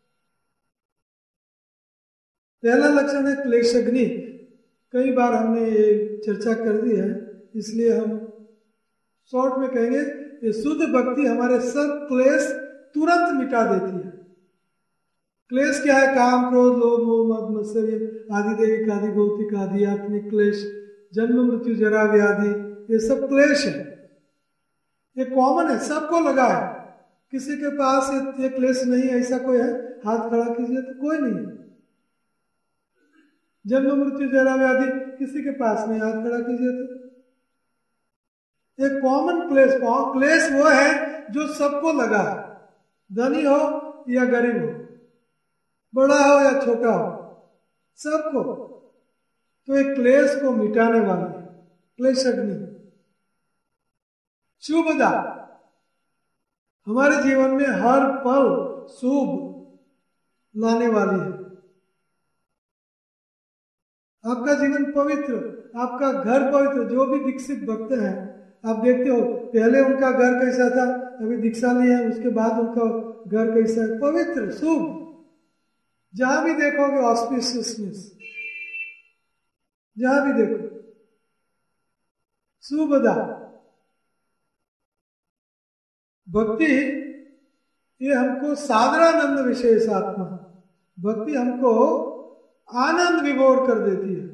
पहला लक्षण है क्लेशग्नि। कई बार हमने ये चर्चा कर दी है, इसलिए हम शॉर्ट में कहेंगे कि शुद्ध भक्ति हमारे सब क्लेश तुरंत मिटा देती है। क्लेश क्या है? काम, क्रोध, लोभ, मोह, मद, मत्सर्य आदि, दैहिक आदि, भौतिक आदि, आत्मिक क्लेश, जन्म मृत्यु जरा व्याधि, ये सब क्लेश है। ये कॉमन है, सबको लगा है। किसी के पास ये क्लेश नहीं है ऐसा कोई है? हाथ खड़ा कीजिए तो कोई नहीं है। जन्म मृत्यु जरा व्याधि किसी के पास नहीं, हाथ खड़ा कीजिए तो। एक कॉमन क्लेश, क्लेश वो है जो सबको लगा है, धनी हो या गरीब हो, बड़ा हो या छोटा हो, सबको। तो एक क्लेश को मिटाने वाला है क्लेशग्नि। शुभदा, हमारे जीवन में हर पल शुभ लाने वाली है। आपका जीवन पवित्र, आपका घर पवित्र। जो भी दीक्षित भक्त हैं, आप देखते हो पहले उनका घर कैसा था, अभी दीक्षा लिया है उसके बाद उनका घर कैसा है, पवित्र, शुभ। जहां भी देखोगे ऑस्पिशियसनेस, जहां भी देखो। सुबदा। भक्ति ये हमको साधनानंद विशेष आत्मा, भक्ति हमको आनंद विभोर कर देती है।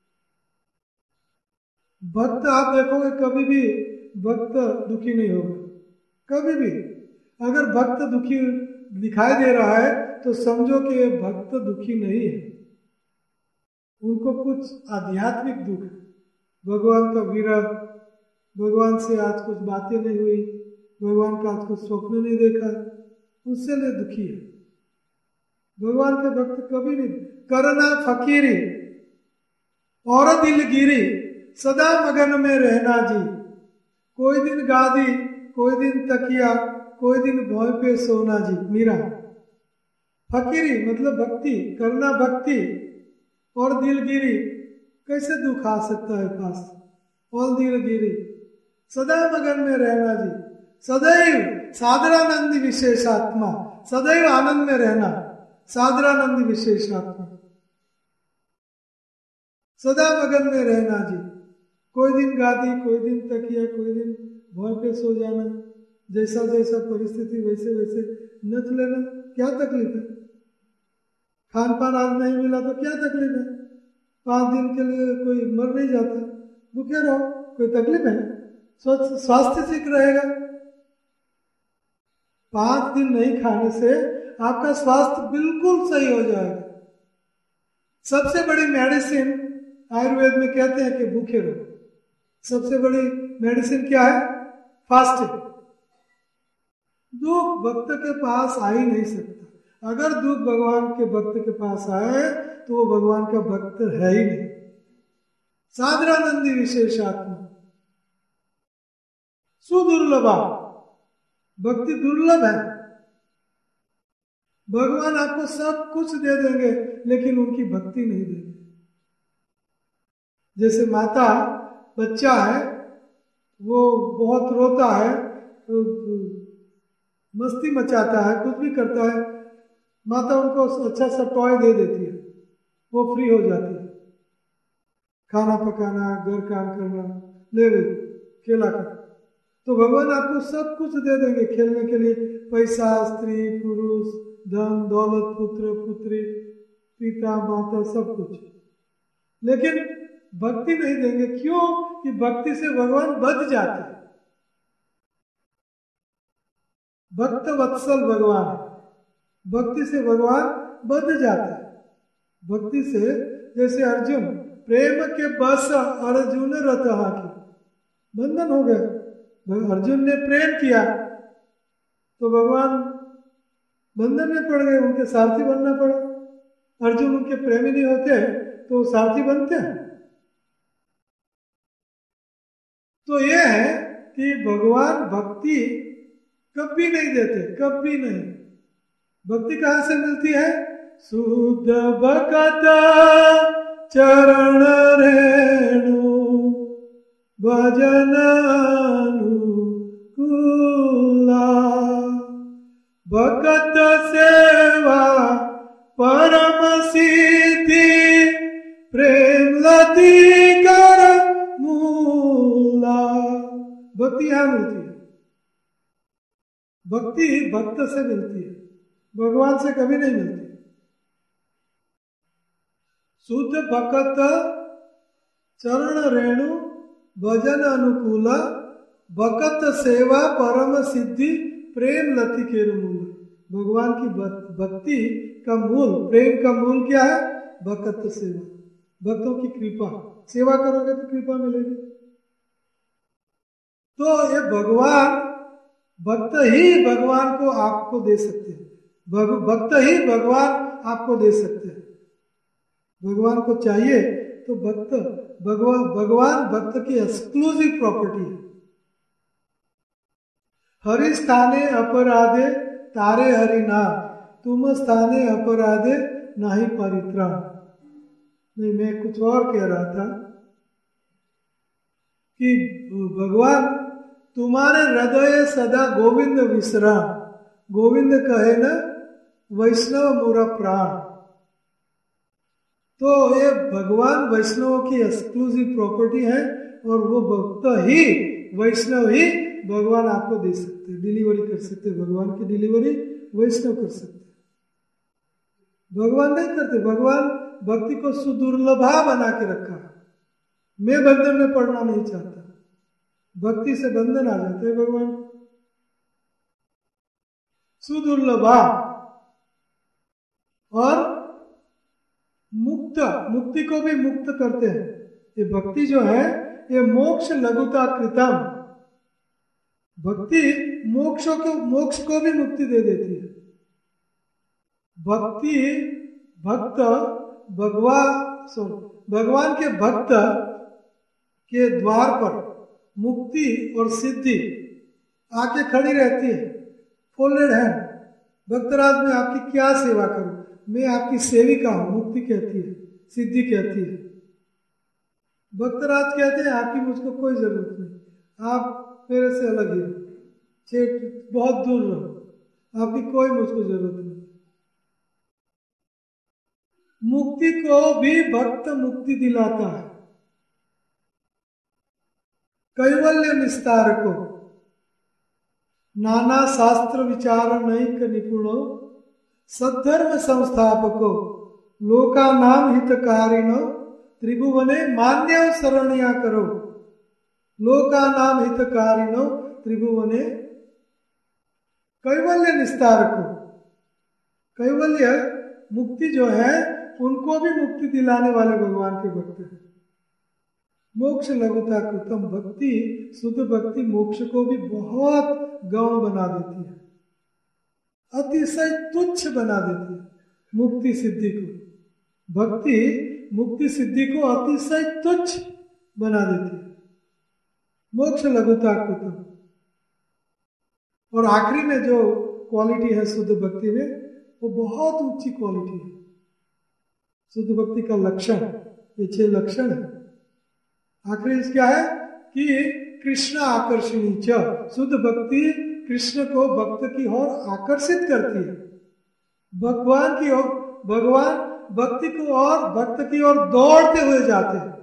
भक्त आप देखोगे कभी भी भक्त दुखी नहीं होगा, कभी भी। अगर भक्त दुखी दिखाई दे रहा है तो समझो कि ये भक्त दुखी नहीं है, उनको कुछ आध्यात्मिक दुख है। भगवान का विरह, भगवान से आज कुछ बातें नहीं हुई, भगवान का आज कुछ स्वप्न नहीं देखा, उससे लिए दुखी है। भगवान के भक्त कभी नहीं। करना फकीरी और दिलगिरी, सदा मगन में रहना जी। कोई दिन गादी, कोई दिन तकिया, कोई दिन भौं पे सोना जी। मीरा। फकीरी मतलब भक्ति करना, भक्ति और दिलगिरी। कैसे दुख आ सकता है पास? और दिलगिरी, सदा मगन में रहना जी। सदैव साधनानंदी विशेष आत्मा, सदैव आनंद में रहना, साधनानंदी विशेष आत्मा, सदा मगन में रहना जी। कोई दिन गादी, कोई दिन तकिया, कोई दिन भौं पे सो जाना। जैसा जैसा परिस्थिति वैसे वैसे नच लेना। क्या तकलीफ है? खान पान आज नहीं मिला तो क्या तकलीफ है? पांच दिन के लिए कोई मर नहीं जाता, भूखे रहो, कोई तकलीफ है? स्वास्थ्य ठीक रहेगा। पांच दिन नहीं खाने से आपका स्वास्थ्य बिल्कुल सही हो जाएगा। सबसे बड़ी मेडिसिन आयुर्वेद में कहते हैं कि भूखे रहो। सबसे बड़ी मेडिसिन क्या है? फास्टिंग। दुख भक्त के पास आ ही नहीं सकता। अगर दुख भगवान के भक्त के पास आए तो वो भगवान का भक्त है ही नहीं। साधनानंदी विशेष आत्मा, सुदुर्लभा, भक्ति दुर्लभ है। भगवान आपको सब कुछ दे देंगे लेकिन उनकी भक्ति नहीं देंगे। जैसे माता, बच्चा है, वो बहुत रोता है, तो मस्ती मचाता है, कुछ भी करता है, माता उनको अच्छा सा टॉय दे देती है, वो फ्री हो जाती है। खाना पकाना, घर काम करना, ले ले खेला कर। तो भगवान आपको सब कुछ दे देंगे खेलने के लिए, पैसा, स्त्री, पुरुष, धन, दौलत, पुत्र, पुत्री, पिता, माता, सब कुछ, लेकिन भक्ति नहीं देंगे। क्यों? कि भक्ति से भगवान बध जाते हैं। भक्त वत्सल भगवान, भक्ति से भगवान बध जाते हैं। भक्ति से, जैसे अर्जुन, प्रेम के बस अर्जुन रत हाकी, बंधन हो गया। अर्जुन ने प्रेम किया तो भगवान बंधन में पड़ गए, उनके सारथी बनना पड़ा। अर्जुन उनके प्रेमी नहीं होते तो सारथी बनते हैं। तो यह है कि भगवान भक्ति कभी नहीं देते, कभी नहीं। भक्ति कहां से मिलती है? शुद्ध भक्त चरण रेणु भजन अनुकूला, भक्त सेवा परम सिद्धि प्रेम लती कर मूला। भक्ति यहां मिलती है। भक्ति भक्त से मिलती है, भगवान से कभी नहीं मिलती। शुद्ध भक्त चरण रेणु भजन अनुकूल, भक्त सेवा परम सिद्धि प्रेम लति के मूल। भगवान की भक्ति का मूल, प्रेम का मूल क्या है? भक्त सेवा, भक्तों की कृपा। सेवा करोगे तो कृपा मिलेगी। तो ये भगवान, भक्त ही भगवान को आपको दे सकते हैं, भक्त ही भगवान आपको दे सकते हैं। भगवान को चाहिए तो भक्त, भगवान भगवान भक्त की एक्सक्लूसिव प्रॉपर्टी है। हरि स्थाने अपराधे तारे हरि नाम, तुम स्थाने अपराधे नाही परित्राण। नहीं, मैं कुछ और कह रहा था कि भगवान तुम्हारे हृदय सदा गोविंद विश्राम, गोविंद कहे न वैष्णव मोरा प्राण। तो ये भगवान वैष्णव की एक्सक्लूसिव प्रॉपर्टी है। और वो भक्त ही, वैष्णव ही भगवान आपको दे सकते हैं, डिलीवरी कर सकते हैं। भगवान की डिलीवरी वैष्णव कर सकते हैं, भगवान नहीं करते। भगवान भक्ति को सुदुर्लभा बना के रखा है। मैं बंधन में पड़ना नहीं चाहता, भक्ति से बंधन आ जाते हैं भगवान। सुदुर्लभा और मुक्त, मुक्ति को भी मुक्त करते हैं। ये भक्ति जो है ये मोक्ष लघुता कृतम, भक्ति मोक्षों को मोक्ष को भी मुक्ति दे देती है। भक्ति भक्त भगवान सो भगवान के भक्त के द्वार पर मुक्ति और सिद्धि आके खड़ी रहती है, फोल्डेड हैंड। भक्तराज मैं आपकी क्या सेवा करूं, मैं आपकी सेविका हूं, मुक्ति कहती है, सिद्धि कहती है। भक्तराज कहते हैं आपकी मुझको कोई जरूरत नहीं, आप मेरे से अलग ही हो, छेक बहुत दूर रहो, आपकी कोई मुझको जरूरत नहीं। मुक्ति को भी भक्त मुक्ति दिलाता है। कैवल्य निस्तार को नाना शास्त्र विचार नैक निपुणो सद्धर्म संस्थापको लोका नाम हितकारिणो त्रिभुवने मान्य शरणिया करो। लोका नाम हितकारिणो त्रिभुवने कैवल्य निस्तार को, कैवल्य मुक्ति जो है उनको भी मुक्ति दिलाने वाले भगवान के भक्त हैं। मोक्ष लघुता कृतम, भक्ति शुद्ध भक्ति मोक्ष को भी बहुत गौण बना देती है, अतिशय तुच्छ बना देती है। मुक्ति सिद्धि को, भक्ति मुक्ति सिद्धि को अतिशय तुच्छ बना देती है। मोक्ष लघुता कृतम। और आखिरी में जो क्वालिटी है शुद्ध भक्ति में, वो बहुत ऊंची क्वालिटी है। शुद्ध भक्ति का लक्षण, ये छह लक्षण है। आखिरी क्या है कि कृष्ण आकर्षणी च, शुद्ध भक्ति कृष्ण को भक्त की ओर आकर्षित करती है, भगवान की ओर, भगवान भक्ति को और भक्त की ओर दौड़ते हुए जाते हैं।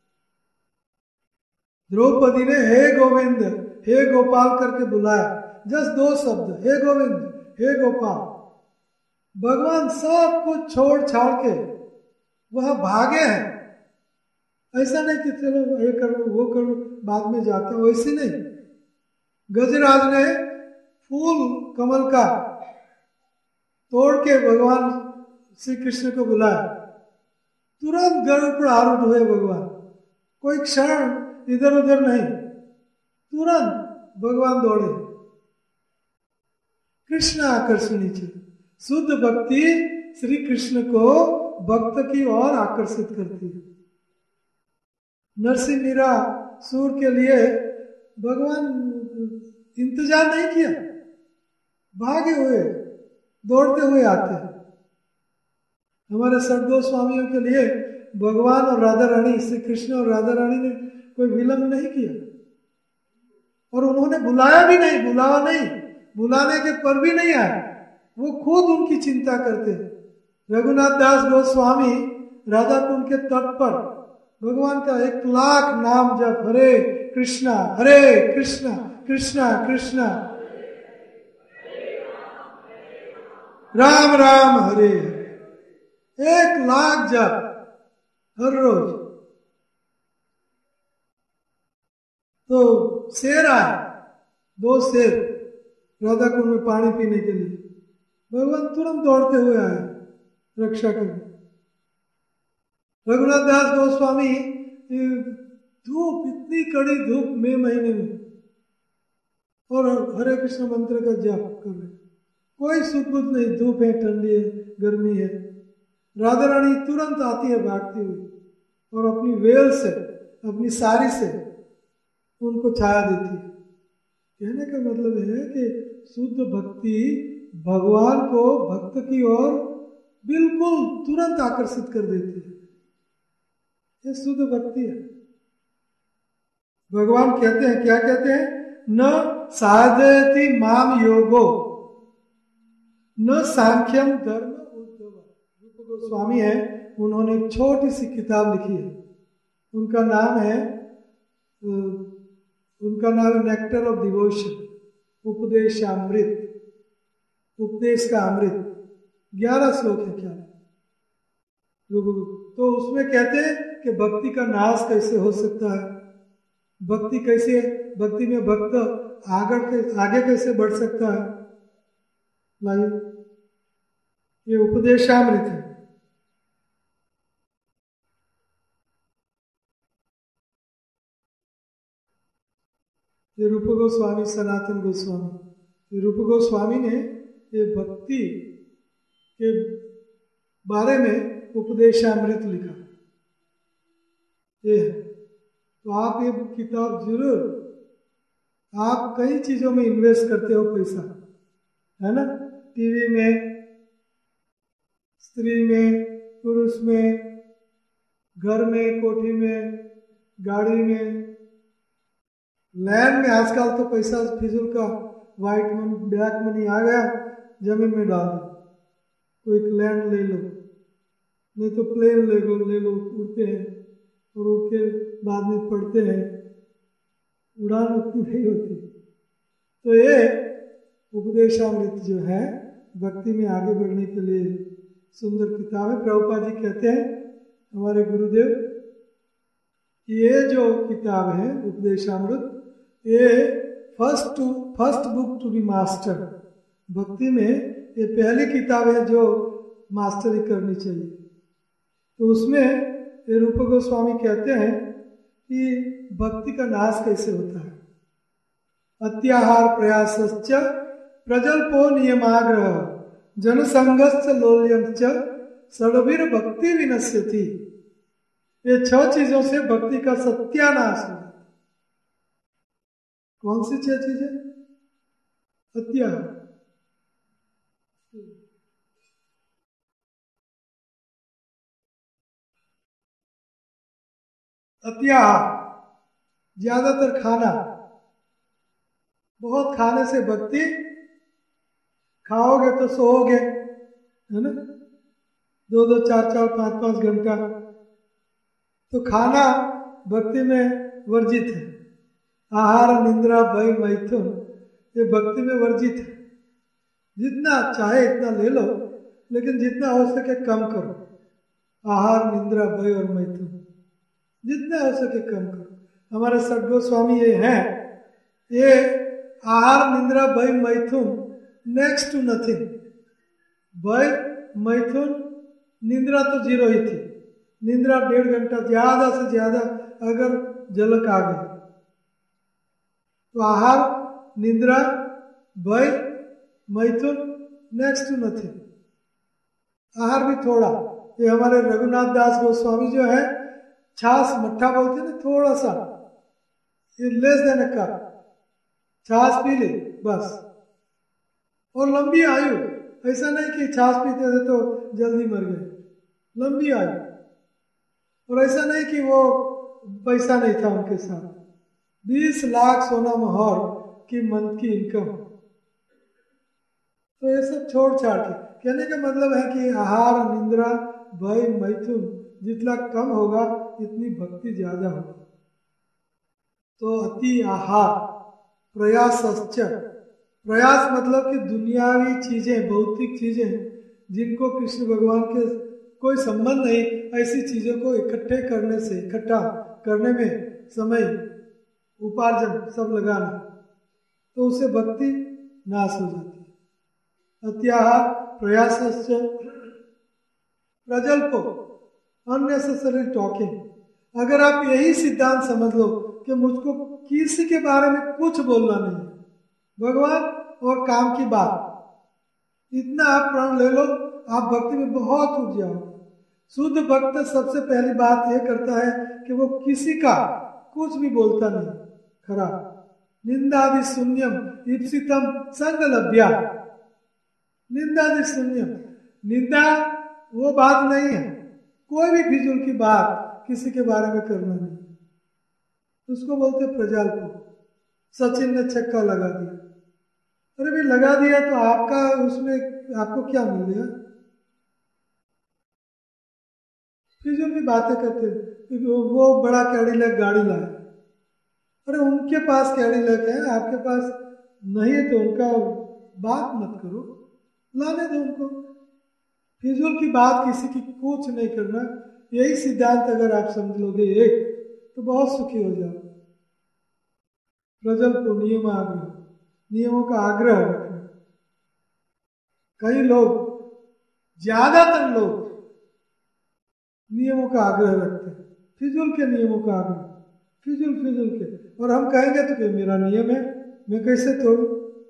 द्रौपदी ने हे गोविंद हे गोपाल करके बुलाया, जस्ट दो शब्द, हे गोविंद हे गोपाल। भगवान सब कुछ छोड़ छाड़ के वह भागे हैं। ऐसा नहीं कि चलो ये कर लो वो कर लो बाद में जाते हो, वैसे नहीं। गजराज ने फूल कमल का तोड़ के भगवान श्री कृष्ण को बुलाया, तुरंत गरुड़ पर आरूढ़ हुए भगवान, कोई क्षण इधर उधर नहीं, तुरंत भगवान दौड़े। कृष्ण आकर्षणी च, शुद्ध भक्ति श्री कृष्ण को भक्त की ओर आकर्षित करती है। नरसिंह मीरा सूर के लिए भगवान इंतजार नहीं किया, भागे हुए दौड़ते हुए आते हैं। हमारे सदगुरु स्वामियों के लिए भगवान और राधा रानी, श्री कृष्ण और राधा रानी ने कोई विलंब नहीं किया, और उन्होंने बुलाया भी नहीं, बुलावा नहीं, बुलाने के पर भी नहीं आए, वो खुद उनकी चिंता करते हैं। रघुनाथ दास गोस्वामी राधा कुंड के तट पर भगवान का एक लाख नाम जप, हरे कृष्णा हरे कृष्णा कृष्णा कृष्णा राम राम हरे हरे, एक लाख जप हर रोज। तो शेर आए, दो शेर राधा कुंड में पानी पीने के लिए, भगवान तुरंत दौड़ते हुए आए रक्षा करने। रघुनाथ दास गोस्वामी धूप, इतनी कड़ी धूप मई महीने में, और हरे कृष्ण मंत्र का जाप कर रहे, कोई सुख बुध नहीं, धूप है, ठंडी है, गर्मी है। राधा रानी तुरंत आती है भागती हुई और अपनी वेल से, अपनी साड़ी से उनको छाया देती है। कहने का मतलब है कि शुद्ध भक्ति भगवान को भक्त की ओर बिल्कुल तुरंत आकर्षित कर देती है। ये शुद्ध भक्ति है। भगवान कहते हैं, क्या कहते हैं, न साधयति माम योगो न सांख्यम धर्म उद्धव। रूप गोस्वामी है, उन्होंने एक छोटी सी किताब लिखी है, उनका नाम है उनका नाम है नेक्टर ऑफ डिवोशन, उपदेशामृत, उपदेश का अमृत। ग्यारह श्लोक है क्या, तो उसमें कहते हैं कि भक्ति का नाश कैसे हो सकता है, भक्ति कैसे, भक्ति में भक्त आगे आगे कैसे बढ़ सकता है। लाइए, ये उपदेशामृत है। ये रूप गोस्वामी, सनातन गोस्वामी, ये रूप गोस्वामी ने ये भक्ति के बारे में उपदेशामृत लिखा। ये तो आप ये किताब जरूर, आप कई चीजों में इन्वेस्ट करते हो पैसा, है ना, टीवी में, स्त्री में, पुरुष में, घर में, कोठी में, गाड़ी में, लैंड में। आजकल तो पैसा फिजूल का व्हाइट मनी, ब्लैक मनी आ गया, जमीन में डाल दो, कोई लैंड ले लो, नहीं तो प्लेन ले लो ले लो उड़ते हैं, और उड़ के बाद में पड़ते हैं, उड़ान उतनी नहीं होती। तो ये उपदेशामृत जो है भक्ति में आगे बढ़ने के लिए सुंदर किताब है। प्रभुपाद जी कहते हैं हमारे गुरुदेव कि ये जो किताब है उपदेशामृत, ये first to first book to be master. भक्ति में ये पहली किताब है जो मास्टरी करनी चाहिए। तो उसमें ये रूप गोस्वामी कहते हैं कि भक्ति का नाश कैसे होता है। अत्याहार प्रयासश्च प्रजल्पो नियमाग्रह जनसंगश्च लोल्यंच षड्भिर भक्ति विनश्यति। ये छह चीजों से भक्ति का सत्यानाश हो जाता है। कौन सी छह चीजें? अत्याहार, अत्याहार ज्यादातर खाना, बहुत खाने से भक्ति, खाओगे तो सोओगे, है ना, दो दो चार चार पांच पांच घंटा, तो खाना भक्ति में वर्जित है। आहार, निंद्रा, भय, मैथुन ये भक्ति में वर्जित है। जितना चाहे इतना ले लो, लेकिन जितना हो सके कम करो। आहार, निंद्रा, भय और मैथुन जितना हो सके कम करो। हमारे सठ गोस्वामी ये हैं, ये आहार, निंद्रा, भय, मैथुन नेक्स्ट टू नथिंग। भय, मैथुन, निंद्रा तो जीरो ही थी। निंद्रा डेढ़ घंटा ज्यादा से ज्यादा अगर झलक आ गई तो आहार, निंद्रा, भय, मैथुन नेक्स्ट टू नथिंग। आहार भी थोड़ा, ये हमारे रघुनाथ दास गोस्वामी जो है छाछ मट्ठा बोलते हैं ना, थोड़ा सा, ये लेस देन अ कप छाछ पी ले बस। और लंबी आयु, ऐसा नहीं कि छाछ पीते थे तो जल्दी मर गए, लंबी आयु। और ऐसा नहीं कि वो पैसा नहीं था उनके साथ, बीस लाख सोना मोहर की मंथ की इनकम। तो ये सब छोड़ छाड़ के कहने का मतलब है कि आहार, निंद्रा, भय, मैथुन जितना कम होगा इतनी भक्ति ज्यादा होगी। तो अति आहार, प्रयासश्च, प्रयास मतलब कि दुनियावी चीजें, भौतिक चीजें जिनको कृष्ण भगवान के कोई संबंध नहीं, ऐसी चीजों को इकट्ठे करने से, इकट्ठा करने में समय, उपार्जन सब लगाना, तो उससे भक्ति नाश हो जाती है। अत्याहार, प्रयासश्च प्रजल्पो, अननेसेसरी टॉकिंग। अगर आप यही सिद्धांत समझ लो कि मुझको किसी के बारे में कुछ बोलना नहीं है, भगवान और काम की बात, इतना आप प्रण ले लो, आप भक्ति में बहुत उठ जाओगे। शुद्ध भक्त सबसे पहली बात यह करता है कि वो किसी का कुछ भी बोलता नहीं, खराब। निंदादि शून्यम ईप्सितम संगलभ्या। निंदादि शून्यम, निंदा वो बात नहीं है, कोई भी फिजूल की बात किसी के बारे में करना नहीं, उसको बोलते प्रजाल्प। सचिन ने छक्का लगा दिया, अरे भाई लगा दिया तो आपका उसमें आपको क्या मिल गया? फिजूल की बातें करते, वो बड़ा कैडिलैक गाड़ी लाया, अरे उनके पास कैडी लग है, आपके पास नहीं है तो उनका बात मत करो, लाने दो उनको। फिजूल की बात किसी की कुछ नहीं करना, यही सिद्धांत अगर आप समझ लोगे एक, तो बहुत सुखी हो जाओ। प्रजल को नियम आग्रह, नियमों का आग्रह रखना। कई लोग, ज्यादातर लोग नियमों का आग्रह रखते हैं, फिजूल के नियमों का आग्रह, फिजूल फिजूल के। और हम कहेंगे तो कि मेरा नियम है, मैं कैसे तोड़ूं?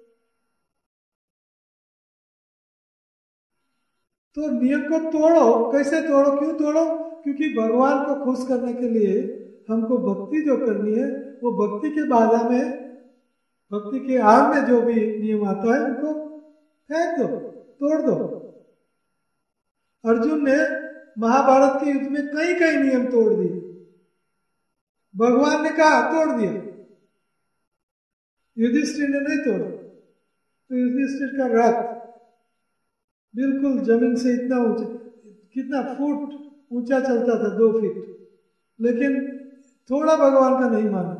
तो नियम को तोड़ो, कैसे तोड़ो, क्यों तोड़ो? क्योंकि भगवान को खुश करने के लिए हमको भक्ति जो करनी है, वो भक्ति के बाधा में, भक्ति के आड़ में जो भी नियम आता है उनको फेंक दो, तोड़ दो। अर्जुन ने महाभारत के युद्ध में कई कई नियम तोड़ दिए, भगवान ने कहा तोड़ दिया, युधिष्ठिर ने नहीं तोड़ा। तो युधिष्ठिर का रथ बिल्कुल जमीन से इतना ऊंचा, कितना फुट ऊंचा चलता था, दो फीट, लेकिन थोड़ा भगवान का नहीं माना।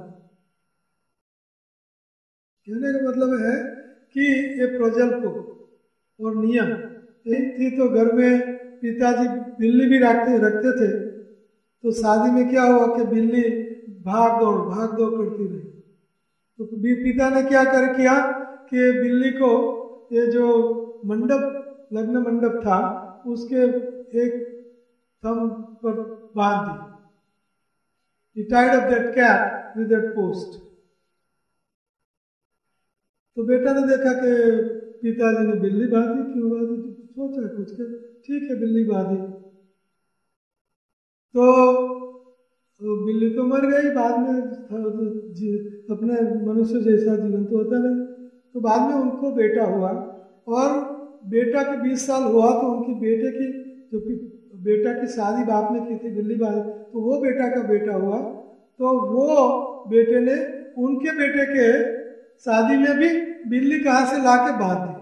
कहने का मतलब है कि ये प्रजल को और नियम एक थी। तो घर में पिताजी बिल्ली भी रखते रखते थे, तो शादी में क्या हुआ कि बिल्ली भाग दौड़ भाग दौड़ करती रही। तो पिता ने क्या कर किया कि बिल्ली को ये जो मंडप, लग्न मंडप था, उसके एक थंब पर बांध दी। He tied up that cat with that post. तो बेटा ने देखा कि पिताजी ने बिल्ली बांधी, क्यों बांधी? तो सोचा कुछ के, ठीक है बिल्ली बांधी। तो बिल्ली तो मर गई, बाद में अपने मनुष्य जैसा जीवन तो होता नहीं। तो बाद में उनको बेटा हुआ, और बेटा के बीस साल हुआ तो उनकी बेटे की, जो बेटा की शादी बाप ने की थी बिल्ली बांधी, तो वो बेटा का बेटा हुआ। तो वो बेटे ने उनके बेटे के शादी में भी बिल्ली कहाँ से ला के बांध दी।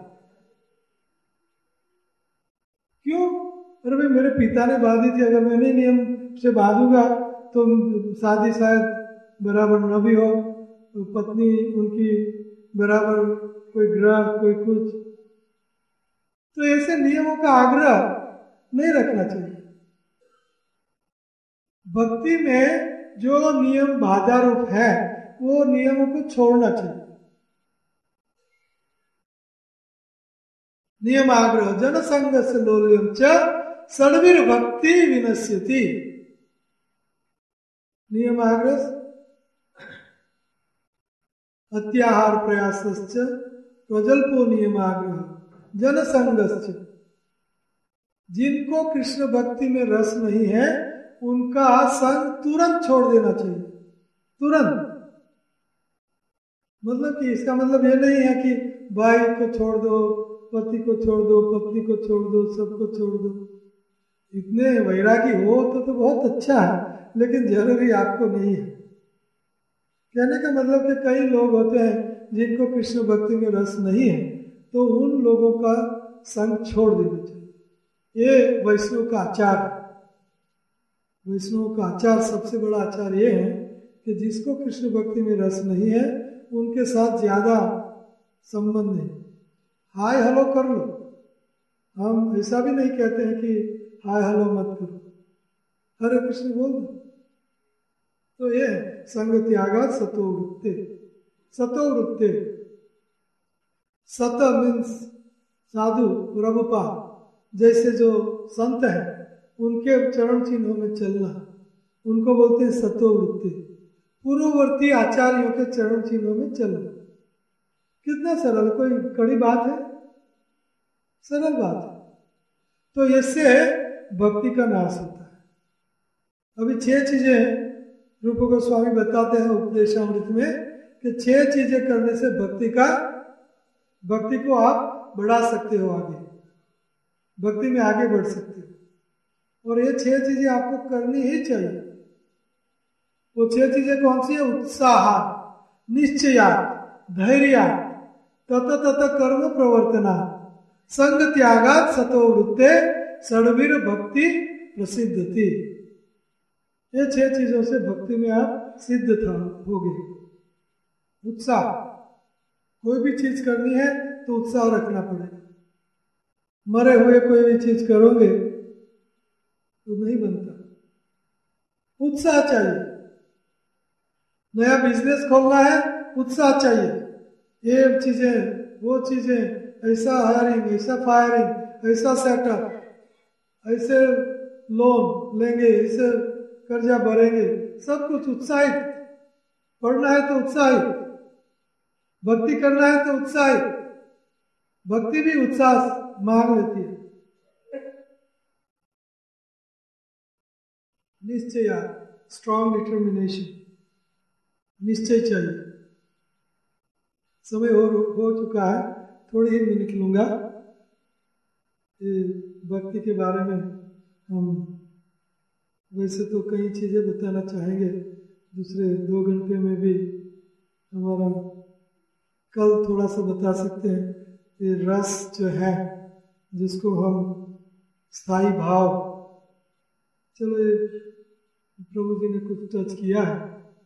क्यों? अरे भाई मेरे पिता ने बांधी थी, अगर मैंने नियम से बांधूंगा तो शादी शायद बराबर न भी हो, तो पत्नी उनकी बराबर कोई ग्रह कोई कुछ। तो ऐसे नियमों का आग्रह नहीं रखना चाहिए। भक्ति में जो नियम बाधा रूप है, वो नियमों को छोड़ना चाहिए। नियम आग्रह जन संग से लोल्यम च सड़वीर भक्ति विनश्यति। नियम आग्रह अत्याहार प्रयासश्च प्रजल्पो नियम आग्रह जन संगश्च। जिनको कृष्ण भक्ति में रस नहीं है, उनका संग तुरंत छोड़ देना चाहिए, तुरंत। मतलब कि इसका मतलब ये नहीं है कि भाई को छोड़ दो, पति को छोड़ दो, पत्नी को छोड़ दो, सबको छोड़ दो। इतने वैरागी हो तो तो बहुत अच्छा है, लेकिन जरूरी आपको नहीं है। कहने का मतलब कि कई लोग होते हैं जिनको कृष्ण भक्ति में रस नहीं है, तो उन लोगों का संग छोड़ देना चाहिए। ये वैष्णव का आचार है। वैष्णव का आचार, सबसे बड़ा आचार ये है कि जिसको कृष्ण भक्ति में रस नहीं है, उनके साथ ज्यादा संबंध नहीं। हाय हेलो कर लो, हम ऐसा भी नहीं कहते हैं कि हाय हेलो मत करो, हरे कृष्ण बोल दो। तो ये संग त्यागा सतो वृत्ते। सतो वृत्ते, सत मीन्स साधु प्रभुपा जैसे जो संत है, उनके चरण चिन्हों में चलना, उनको बोलते हैं सतो वृत्ति। पूर्ववर्ती आचार्यों के चरण चिन्हों में चलना। कितना सरल, कोई कड़ी बात है? सरल बात है। तो इससे भक्ति का नाश होता है। अभी छह चीजें रूप गोस्वामी बताते हैं उपदेशामृत में कि छह चीजें करने से भक्ति का भक्ति को आप बढ़ा सकते हो, आगे भक्ति में आगे बढ़ सकते हो। और ये छह चीजें आपको करनी ही चाहिए। वो छह चीजें कौन सी है? उत्साह, निश्चया, धैर्य, तत तत कर्म प्रवर्तना, संग त्यागात सतो वृत्ते, षड्वीर भक्ति प्रसिद्धति। ये छह चीजों से भक्ति में आप सिद्ध था हो गए। उत्साह, कोई भी चीज करनी है तो उत्साह रखना पड़ेगा। मरे हुए कोई भी चीज करोगे तो नहीं बनता, उत्साह चाहिए। नया बिजनेस खोलना है, उत्साह चाहिए। ये चीजें वो चीजें, ऐसा हायरिंग, ऐसा फायरिंग, ऐसा सेटअप, ऐसे लोन लेंगे, ऐसे कर्जा भरेंगे, सब कुछ उत्साहित। पढ़ना है तो उत्साहित, भक्ति करना है तो उत्साहित। भक्ति भी उत्साह मांग लेती है। निश्चय, स्ट्रॉन्ग डिटर्मिनेशन, निश्चय चाहिए। समय हो हो चुका है, थोड़ी ही मिनट लूंगा। भक्ति के बारे में हम वैसे तो कई चीज़ें बताना चाहेंगे, दूसरे दो घंटे में भी हमारा कल थोड़ा सा बता सकते हैं। ये रस जो है जिसको हम स्थायी भाव, चलो ये प्रभु जी ने कुछ टच किया है।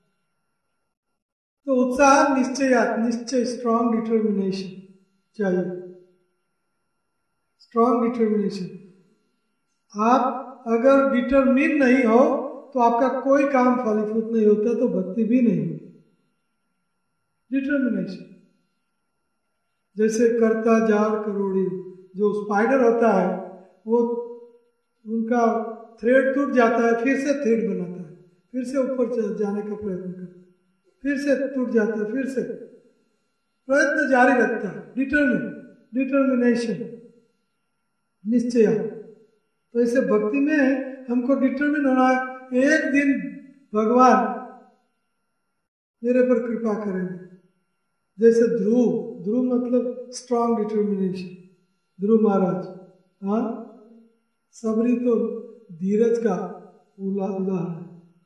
तो उत्साह, निश्चय, निश्चय, स्ट्रॉन्ग डिटर्मिनेशन चाहिए। स्ट्रॉन्ग डिटर्मिनेशन, आप अगर डिटरमिन नहीं हो तो आपका कोई काम फलीभूत नहीं होता, तो भक्ति भी नहीं होगी। डिटर्मिनेशन, जैसे करता जार करोड़ी, जो स्पाइडर होता है वो उनका थ्रेड टूट जाता है, फिर से थ्रेड बनाता है, फिर से ऊपर जाने का प्रयत्न करता है, फिर से टूट जाता है, फिर से प्रयत्न जारी रखता है। डिटर्मिन, डिटर्मिनेशन, निश्चय। तो ऐसे भक्ति में हमको डिटर्मिन होना है, एक दिन भगवान मेरे पर कृपा करेंगे। जैसे ध्रुव, ध्रुव मतलब स्ट्रॉन्ग डिटर्मिनेशन, ध्रुव महाराज, हाँ, सबरी तो धीरज का उदाहरण है।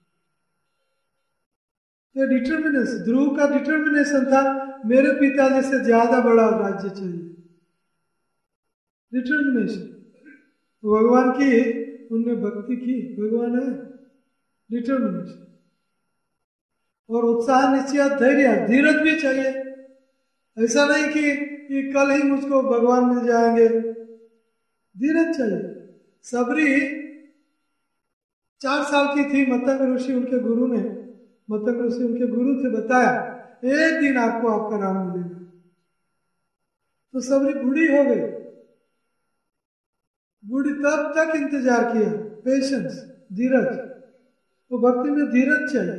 तो डिटर्मिनेशन, ध्रुव का डिटर्मिनेशन था, मेरे पिताजी से ज्यादा बड़ा राज्य चाहिए। डिटर्मिनेशन, तो भगवान की उनने भक्ति की, भगवान है। डिटर्मिनेशन और उत्साह, निश्चय, धैर्य, धीरज भी चाहिए। ऐसा नहीं कि, कि कल ही मुझको भगवान मिल जाएंगे, धीरज चाहिए। सबरी चार साल की थी, मतंग ऋषि उनके गुरु ने, मतंग ऋषि उनके गुरु थे, बताया एक दिन आपको आपका राम मिलेगा। तो सबरी बूढ़ी हो गई, बूढ़ी तब तक इंतजार किया, पेशेंस, धीरज। तो भक्ति में धीरज चाहिए,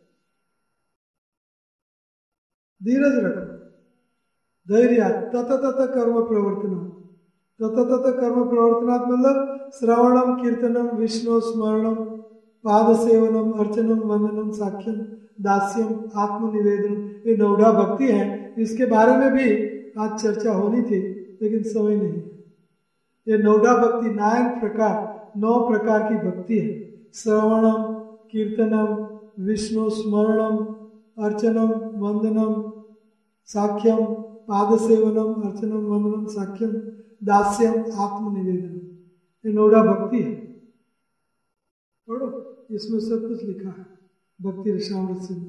धीरज रखो। धैर्य, तत तत कर्म प्रवर्तना, तत तत कर्म प्रवर्तना मतलब श्रवणम, कीर्तनम, विष्णु स्मरणम, पाद सेवनम, अर्चनम, वंदनम, साख्यम, दास्यम, आत्मनिवेदनम, ये नौढ़ा भक्ति है। इसके बारे में भी आज चर्चा होनी थी, लेकिन समय नहीं। ये नौढ़ा भक्ति नाइन प्रकार, नौ प्रकार की भक्ति है। श्रवणम, कीर्तनम, विष्णु स्मरणम, अर्चनम, वंदनम, साख्यम, पाद सेवनम, अर्चनम, वंदनम, साख्यम, दास्यम, आत्मनिवेदनम, ये नौढ़ा भक्ति है। पढ़ो, इसमें सब कुछ लिखा है भक्ति रसामृत सिंधु।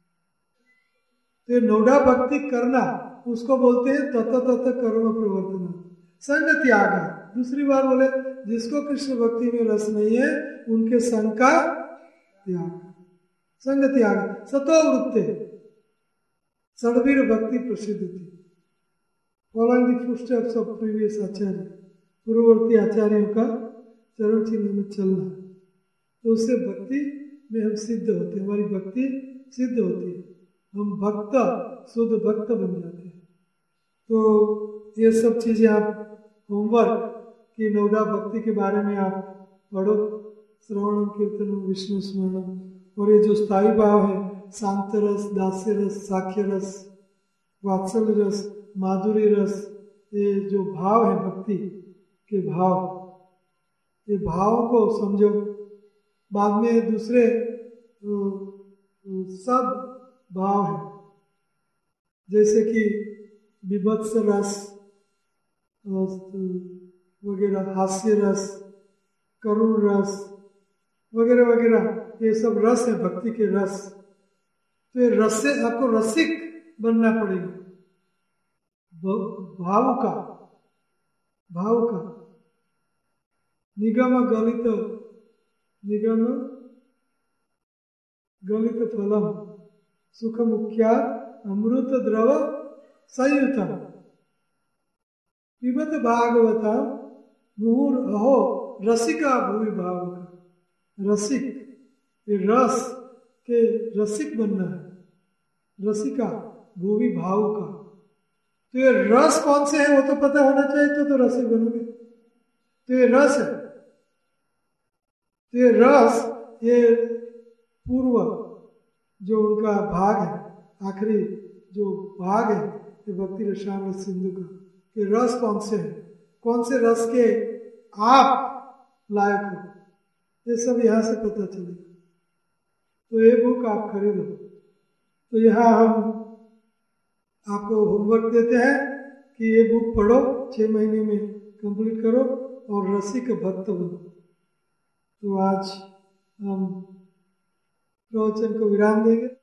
तो ये नौढ़ा भक्ति करना, उसको बोलते हैं तत तत कर्म प्रवर्तना, संग त्याग। दूसरी बार बोले जिसको कृष्ण भक्ति में रस नहीं है उनके संग का त्याग, संग त्याग। सतो वृत्ते सड़वीर भक्ति प्रसिद्ध थी। Following the footsteps of previous acharya, पूर्ववर्ती आचार्यों का चरण चिन्ह में चलना, तो उससे भक्ति में हम सिद्ध होते हैं, हमारी भक्ति सिद्ध होती है, हम भक्त, शुद्ध भक्त बन जाते हैं। तो ये सब चीजें आप होमवर्क की नौढ़ा भक्ति के बारे में आप पढ़ो, श्रवणम, कीर्तनम, विष्णु स्मरणम। और ये जो स्थायी भाव है, शांत रस, दास्य रस, साख्य रस, वात्सल्य रस, माधुरी रस, ये जो भाव है भक्ति के भाव, ये भावों को समझो। बाद में दूसरे सब भाव है, जैसे कि विभत्स रस वगैरह, हास्य रस, करुण रस वगैरह वगैरह, ये सब रस है भक्ति के रस। तो ये रस से आपको रसिक बनना पड़ेगा। भावुका भावुका निगम गलित निगम गलित फलम सुख मुख्यात अमृत द्रव संयुतम पिबत भागवता मुहुर अहो रसिका भूमि भावुका। रसिक, ये रस के रसिक बनना है, रसिका भूमि भावुका। तो ये रस कौन से है वो तो पता होना चाहिए, तो तो रसिक बनोगे। तो ये रस है, तो ये रस, ये पूर्व जो उनका भाग है, आखिरी जो भाग है ये भक्ति रसायन सिंधु का, ये रस कौन से है, कौन से रस के आप लायक हो, ये सब यहाँ से पता चलेगा। तो ये बुक आप खरीदो। तो यहाँ हम आपको होमवर्क देते हैं कि ये बुक पढ़ो, छः महीने में कंप्लीट करो और रसिक भक्त बनो। तो आज हम प्रवचन को विराम देंगे।